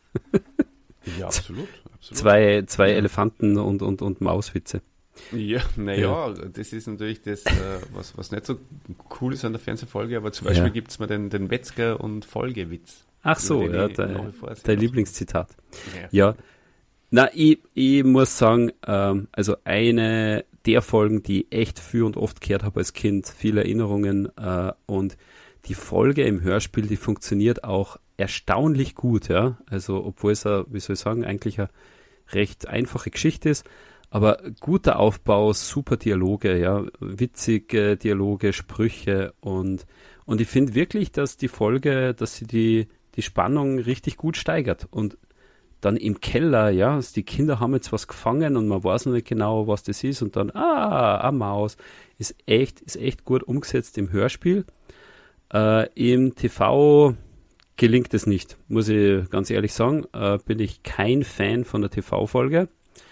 Ja, absolut. absolut. Zwei, zwei ja. Elefanten und, und, und Mauswitze. Ja, naja, ja. Das ist natürlich das, äh, was, was nicht so cool ist an der Fernsehfolge, aber zum Beispiel ja. gibt es mal den, den Metzger- und Folgewitz. Ach so, ja, dein, dein Lieblingszitat. Ja, ja. Na, ich, ich muss sagen, ähm, also eine der Folgen, die ich echt für und oft gehört habe als Kind, viele Erinnerungen äh, und die Folge im Hörspiel, die funktioniert auch erstaunlich gut, ja, also obwohl es, a, wie soll ich sagen, eigentlich eine recht einfache Geschichte ist, aber guter Aufbau, super Dialoge, ja, witzige Dialoge, Sprüche und und ich finde wirklich, dass die Folge, dass sie die die Spannung richtig gut steigert und dann im Keller, ja, also die Kinder haben jetzt was gefangen und man weiß noch nicht genau, was das ist und dann, ah, eine Maus, ist echt, ist echt gut umgesetzt im Hörspiel. Äh, im T V gelingt es nicht, muss ich ganz ehrlich sagen, äh, bin ich kein Fan von der T V-Folge.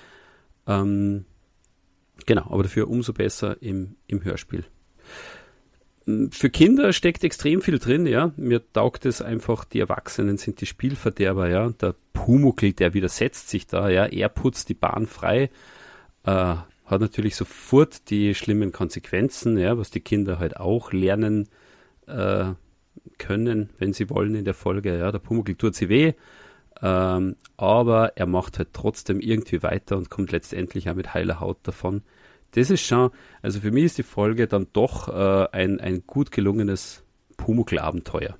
Ähm, genau, aber dafür umso besser im, im Hörspiel. Für Kinder steckt extrem viel drin, ja. Mir taugt es einfach, die Erwachsenen sind die Spielverderber, ja. Der Pumuckl, der widersetzt sich da, ja. Er putzt die Bahn frei, äh, hat natürlich sofort die schlimmen Konsequenzen, ja, was die Kinder halt auch lernen äh, können, wenn sie wollen in der Folge, ja. Der Pumuckl tut sie weh, ähm, aber er macht halt trotzdem irgendwie weiter und kommt letztendlich auch mit heiler Haut davon. Das ist schon, also für mich ist die Folge dann doch äh, ein, ein gut gelungenes Pumuckl-Abenteuer.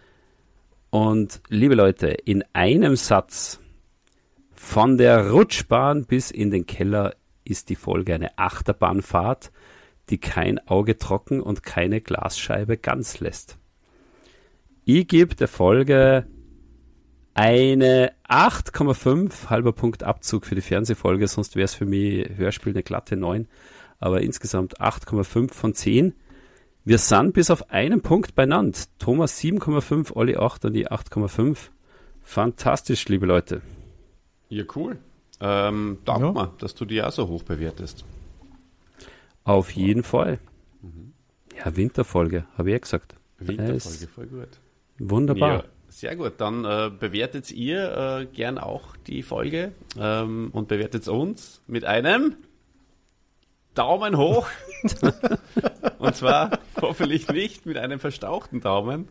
Und liebe Leute, in einem Satz, von der Rutschbahn bis in den Keller ist die Folge eine Achterbahnfahrt, die kein Auge trocken und keine Glasscheibe ganz lässt. Ich gebe der Folge eine acht Komma fünf, halber Punkt Abzug für die Fernsehfolge, sonst wäre es für mich Hörspiel eine glatte neun, aber insgesamt acht Komma fünf von zehn. Wir sind bis auf einen Punkt beieinander. Thomas sieben Komma fünf, Olli acht und die acht Komma fünf. Fantastisch, liebe Leute. Ja, cool. Ähm, danke ja. mal, dass du die auch so hoch bewertest. Auf jeden Fall. Mhm. Ja, Winterfolge, habe ich ja gesagt. Winterfolge, voll gut. Wunderbar. Ja. Sehr gut, dann äh, bewertet ihr äh, gern auch die Folge ähm, und bewertet uns mit einem Daumen hoch. Und zwar hoffentlich nicht mit einem verstauchten Daumen.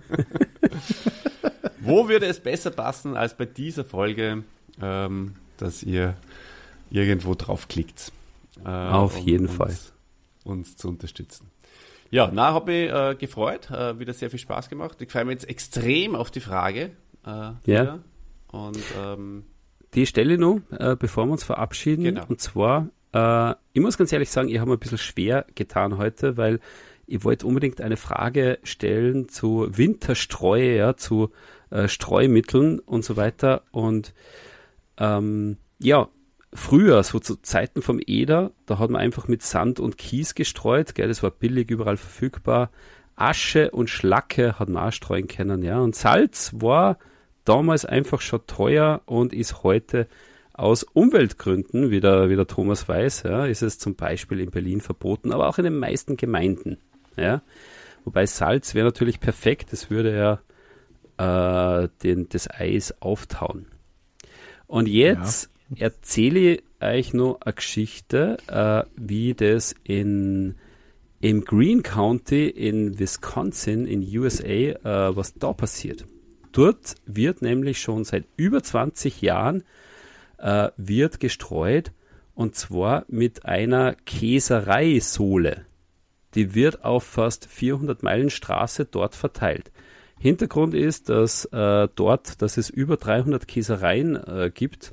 Wo würde es besser passen als bei dieser Folge, ähm, dass ihr irgendwo draufklickt? Äh, Auf um jeden uns, Fall. Uns zu unterstützen. Ja, na, habe ich äh, gefreut, äh, wieder sehr viel Spaß gemacht. Ich freue mich jetzt extrem auf die Frage. Äh, ja. Wieder. Und ähm, die stelle ich noch, äh, bevor wir uns verabschieden. Genau. Und zwar, äh, ich muss ganz ehrlich sagen, ich habe mir ein bisschen schwer getan heute, weil ich wollte unbedingt eine Frage stellen zu Winterstreu, ja, zu äh, Streumitteln und so weiter. Und ähm, ja, früher, so zu Zeiten vom Eder, da hat man einfach mit Sand und Kies gestreut, gell, das war billig, überall verfügbar. Asche und Schlacke hat man auch streuen können, ja. Und Salz war damals einfach schon teuer und ist heute aus Umweltgründen, wie der, wie der Thomas weiß, ja, ist es zum Beispiel in Berlin verboten, aber auch in den meisten Gemeinden, ja. Wobei Salz wäre natürlich perfekt, das würde ja äh, den, das Eis auftauen. Und jetzt ja. erzähle ich euch noch eine Geschichte, äh, wie das in im Greene County in Wisconsin in U S A, äh, was da passiert. Dort wird nämlich schon seit über zwanzig Jahren äh, wird gestreut, und zwar mit einer Käsereisohle. Die wird auf fast vierhundert Meilen Straße dort verteilt. Hintergrund ist, dass äh, dort, dass es über dreihundert Käsereien äh, gibt.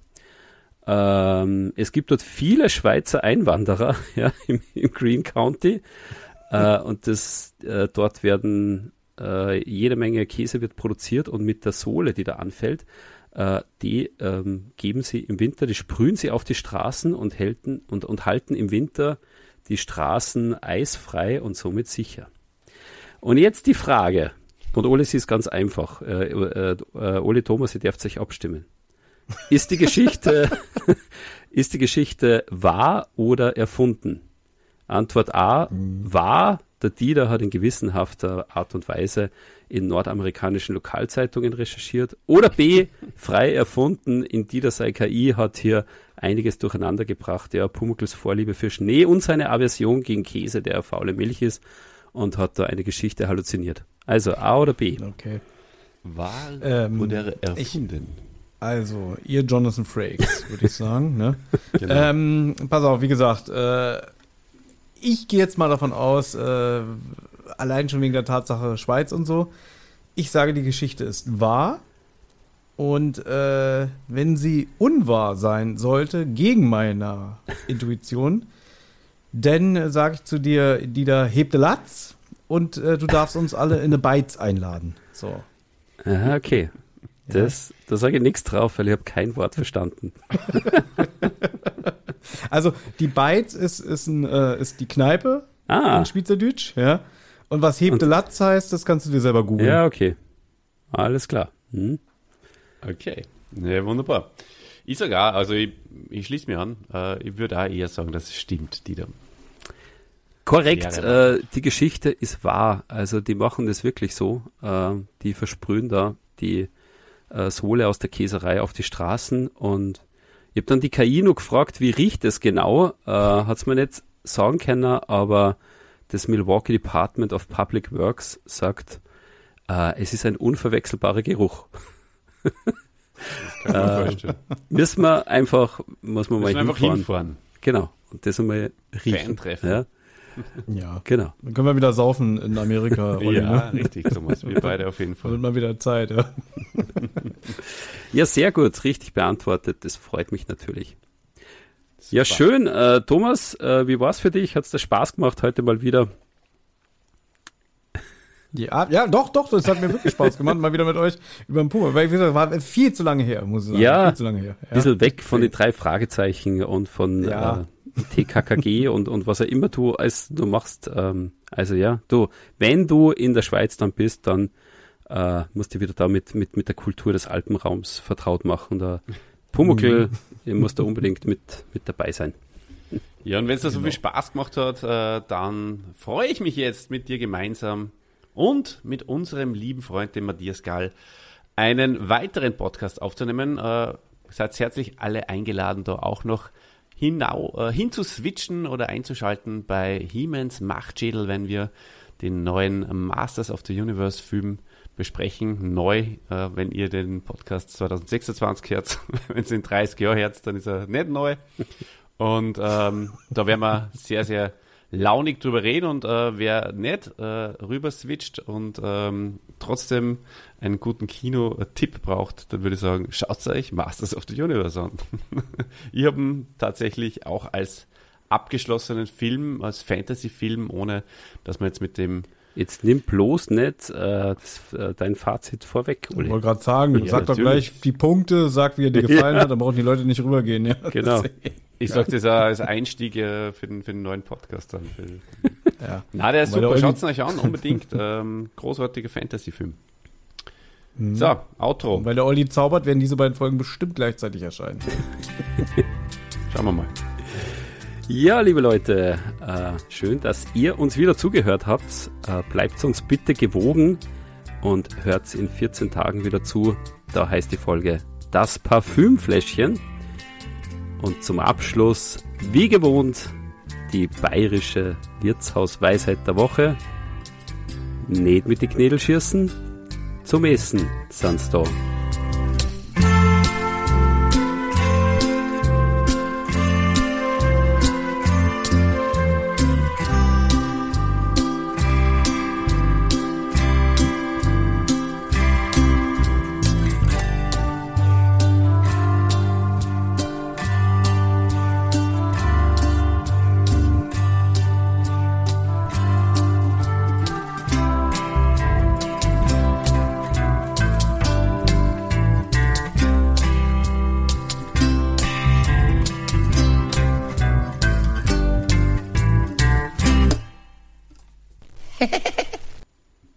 Ähm, es gibt dort viele Schweizer Einwanderer, ja, im, im Greene County, äh, und das, äh, dort werden äh, jede Menge Käse wird produziert, und mit der Sohle, die da anfällt, äh, die ähm, geben sie im Winter, die sprühen sie auf die Straßen und, halten, und, und halten im Winter die Straßen eisfrei und somit sicher. Und jetzt die Frage, und Ole, sie ist ganz einfach, äh, äh, äh, Ole, Thomas, ihr dürft euch abstimmen. Ist die Geschichte, ist die Geschichte wahr oder erfunden? Antwort A, mhm. wahr. Der Dieter hat in gewissenhafter Art und Weise in nordamerikanischen Lokalzeitungen recherchiert. Oder B, frei erfunden. In Dieter sei K I hat hier einiges durcheinander gebracht. Ja, Pumuckls Vorliebe für Schnee und seine Aversion gegen Käse, der faule Milch ist, und hat da eine Geschichte halluziniert. Also A oder B? Okay. Wahr ähm, oder erfunden? Ich, Also, ihr Jonathan Frakes, würde ich sagen. Ne? Genau. Ähm, pass auf, wie gesagt, äh, ich gehe jetzt mal davon aus, äh, allein schon wegen der Tatsache Schweiz und so, ich sage, die Geschichte ist wahr. Und äh, wenn sie unwahr sein sollte, gegen meine Intuition, dann äh, sage ich zu dir, Dieter, heb de Latz, und äh, du darfst uns alle in eine Beiz einladen. So. Aha, okay. Das, ja. Da sage ich nichts drauf, weil ich habe kein Wort verstanden. Also die Beiz ist, ist, ein, äh, ist die Kneipe ah. in Schweizerdeutsch, ja. Und was heb de Latz heißt, das kannst du dir selber googeln. Ja, okay. Alles klar. Hm. Okay, ja, wunderbar. Ich sage auch, also ich, ich schließe mich an, äh, ich würde auch eher sagen, dass es stimmt, Dieter. Korrekt, äh, die Geschichte ist wahr. Also die machen das wirklich so. Äh, die versprühen da die äh, Sohle aus der Käserei auf die Straßen, und ich habe dann die K I noch gefragt, wie riecht es genau? Äh, hat es mir nicht sagen können, aber das Milwaukee Department of Public Works sagt, äh, es ist ein unverwechselbarer Geruch. Das kann man äh, vorstellen. Müssen wir einfach, muss man mal müssen hinfahren. einfach hinfahren. Genau, und das einmal riechen. Fan-Treffen. Ja. Ja, genau. Dann können wir wieder saufen in Amerika. Olli, Ja, ne? richtig, Thomas. Wir beide auf jeden Fall. Wird mal wieder Zeit, ja. Ja, sehr gut, richtig beantwortet. Das freut mich natürlich. Super. Ja, schön. Äh, Thomas, äh, wie war's für dich? Hat's dir Spaß gemacht heute mal wieder? Ja, ja, doch, doch, das hat mir wirklich Spaß gemacht, mal wieder mit euch über den Puma. Weil, wie gesagt, war viel zu lange her, muss ich sagen. Ja, viel zu lange her. Ja. Ein bisschen weg von den drei Fragezeichen und von Ja. äh, T K K G und, und was auch immer du als du machst. Ähm, also ja, du, wenn du in der Schweiz dann bist, dann äh, musst du wieder da mit, mit, mit der Kultur des Alpenraums vertraut machen. Der Pumuckl, ihr musst da unbedingt mit, mit dabei sein. Ja, und wenn es da so Genau. viel Spaß gemacht hat, äh, dann freue ich mich jetzt mit dir gemeinsam und mit unserem lieben Freund, dem Matthias Gall, einen weiteren Podcast aufzunehmen. Äh, seid herzlich alle eingeladen, da auch noch hinau, äh, hinzuswitchen oder einzuschalten bei He-Mans Machtschädel, wenn wir den neuen Masters of the Universe Film besprechen. Neu, äh, wenn ihr den Podcast zwanzig sechsundzwanzig hört, wenn es in dreißig Jahren hört, dann ist er nicht neu. Und ähm, da werden wir sehr, sehr launig drüber reden, und äh, wer nicht äh, rüber switcht und ähm, trotzdem einen guten Kino-Tipp braucht, dann würde ich sagen, schaut euch Masters of the Universe an. Ich habe ihn tatsächlich auch als abgeschlossenen Film, als Fantasy-Film, ohne dass man jetzt mit dem... Jetzt nimm bloß nicht äh, das, äh, dein Fazit vorweg, Uli. Ich wollte gerade sagen, ja, sag doch gleich die Punkte, sag, wie er dir gefallen ja. hat, dann brauchen die Leute nicht rübergehen. Ja, genau. Ich sag das als Einstieg äh, für, den, für den neuen Podcast dann. Für, ja. Na, der ist Weil super, der schaut's euch an, unbedingt. ähm, großartiger Fantasy-Film. Mhm. So, Outro. Und weil der Olli zaubert, werden diese beiden Folgen bestimmt gleichzeitig erscheinen. Schauen wir mal. Ja, liebe Leute, äh, schön, dass ihr uns wieder zugehört habt. Äh, bleibt uns bitte gewogen und hört in vierzehn Tagen wieder zu. Da heißt die Folge Das Parfümfläschchen. Und zum Abschluss, wie gewohnt, die bayerische Wirtshausweisheit der Woche. Nicht mit die Knädel schießen, zum Essen sind's da. Hehehe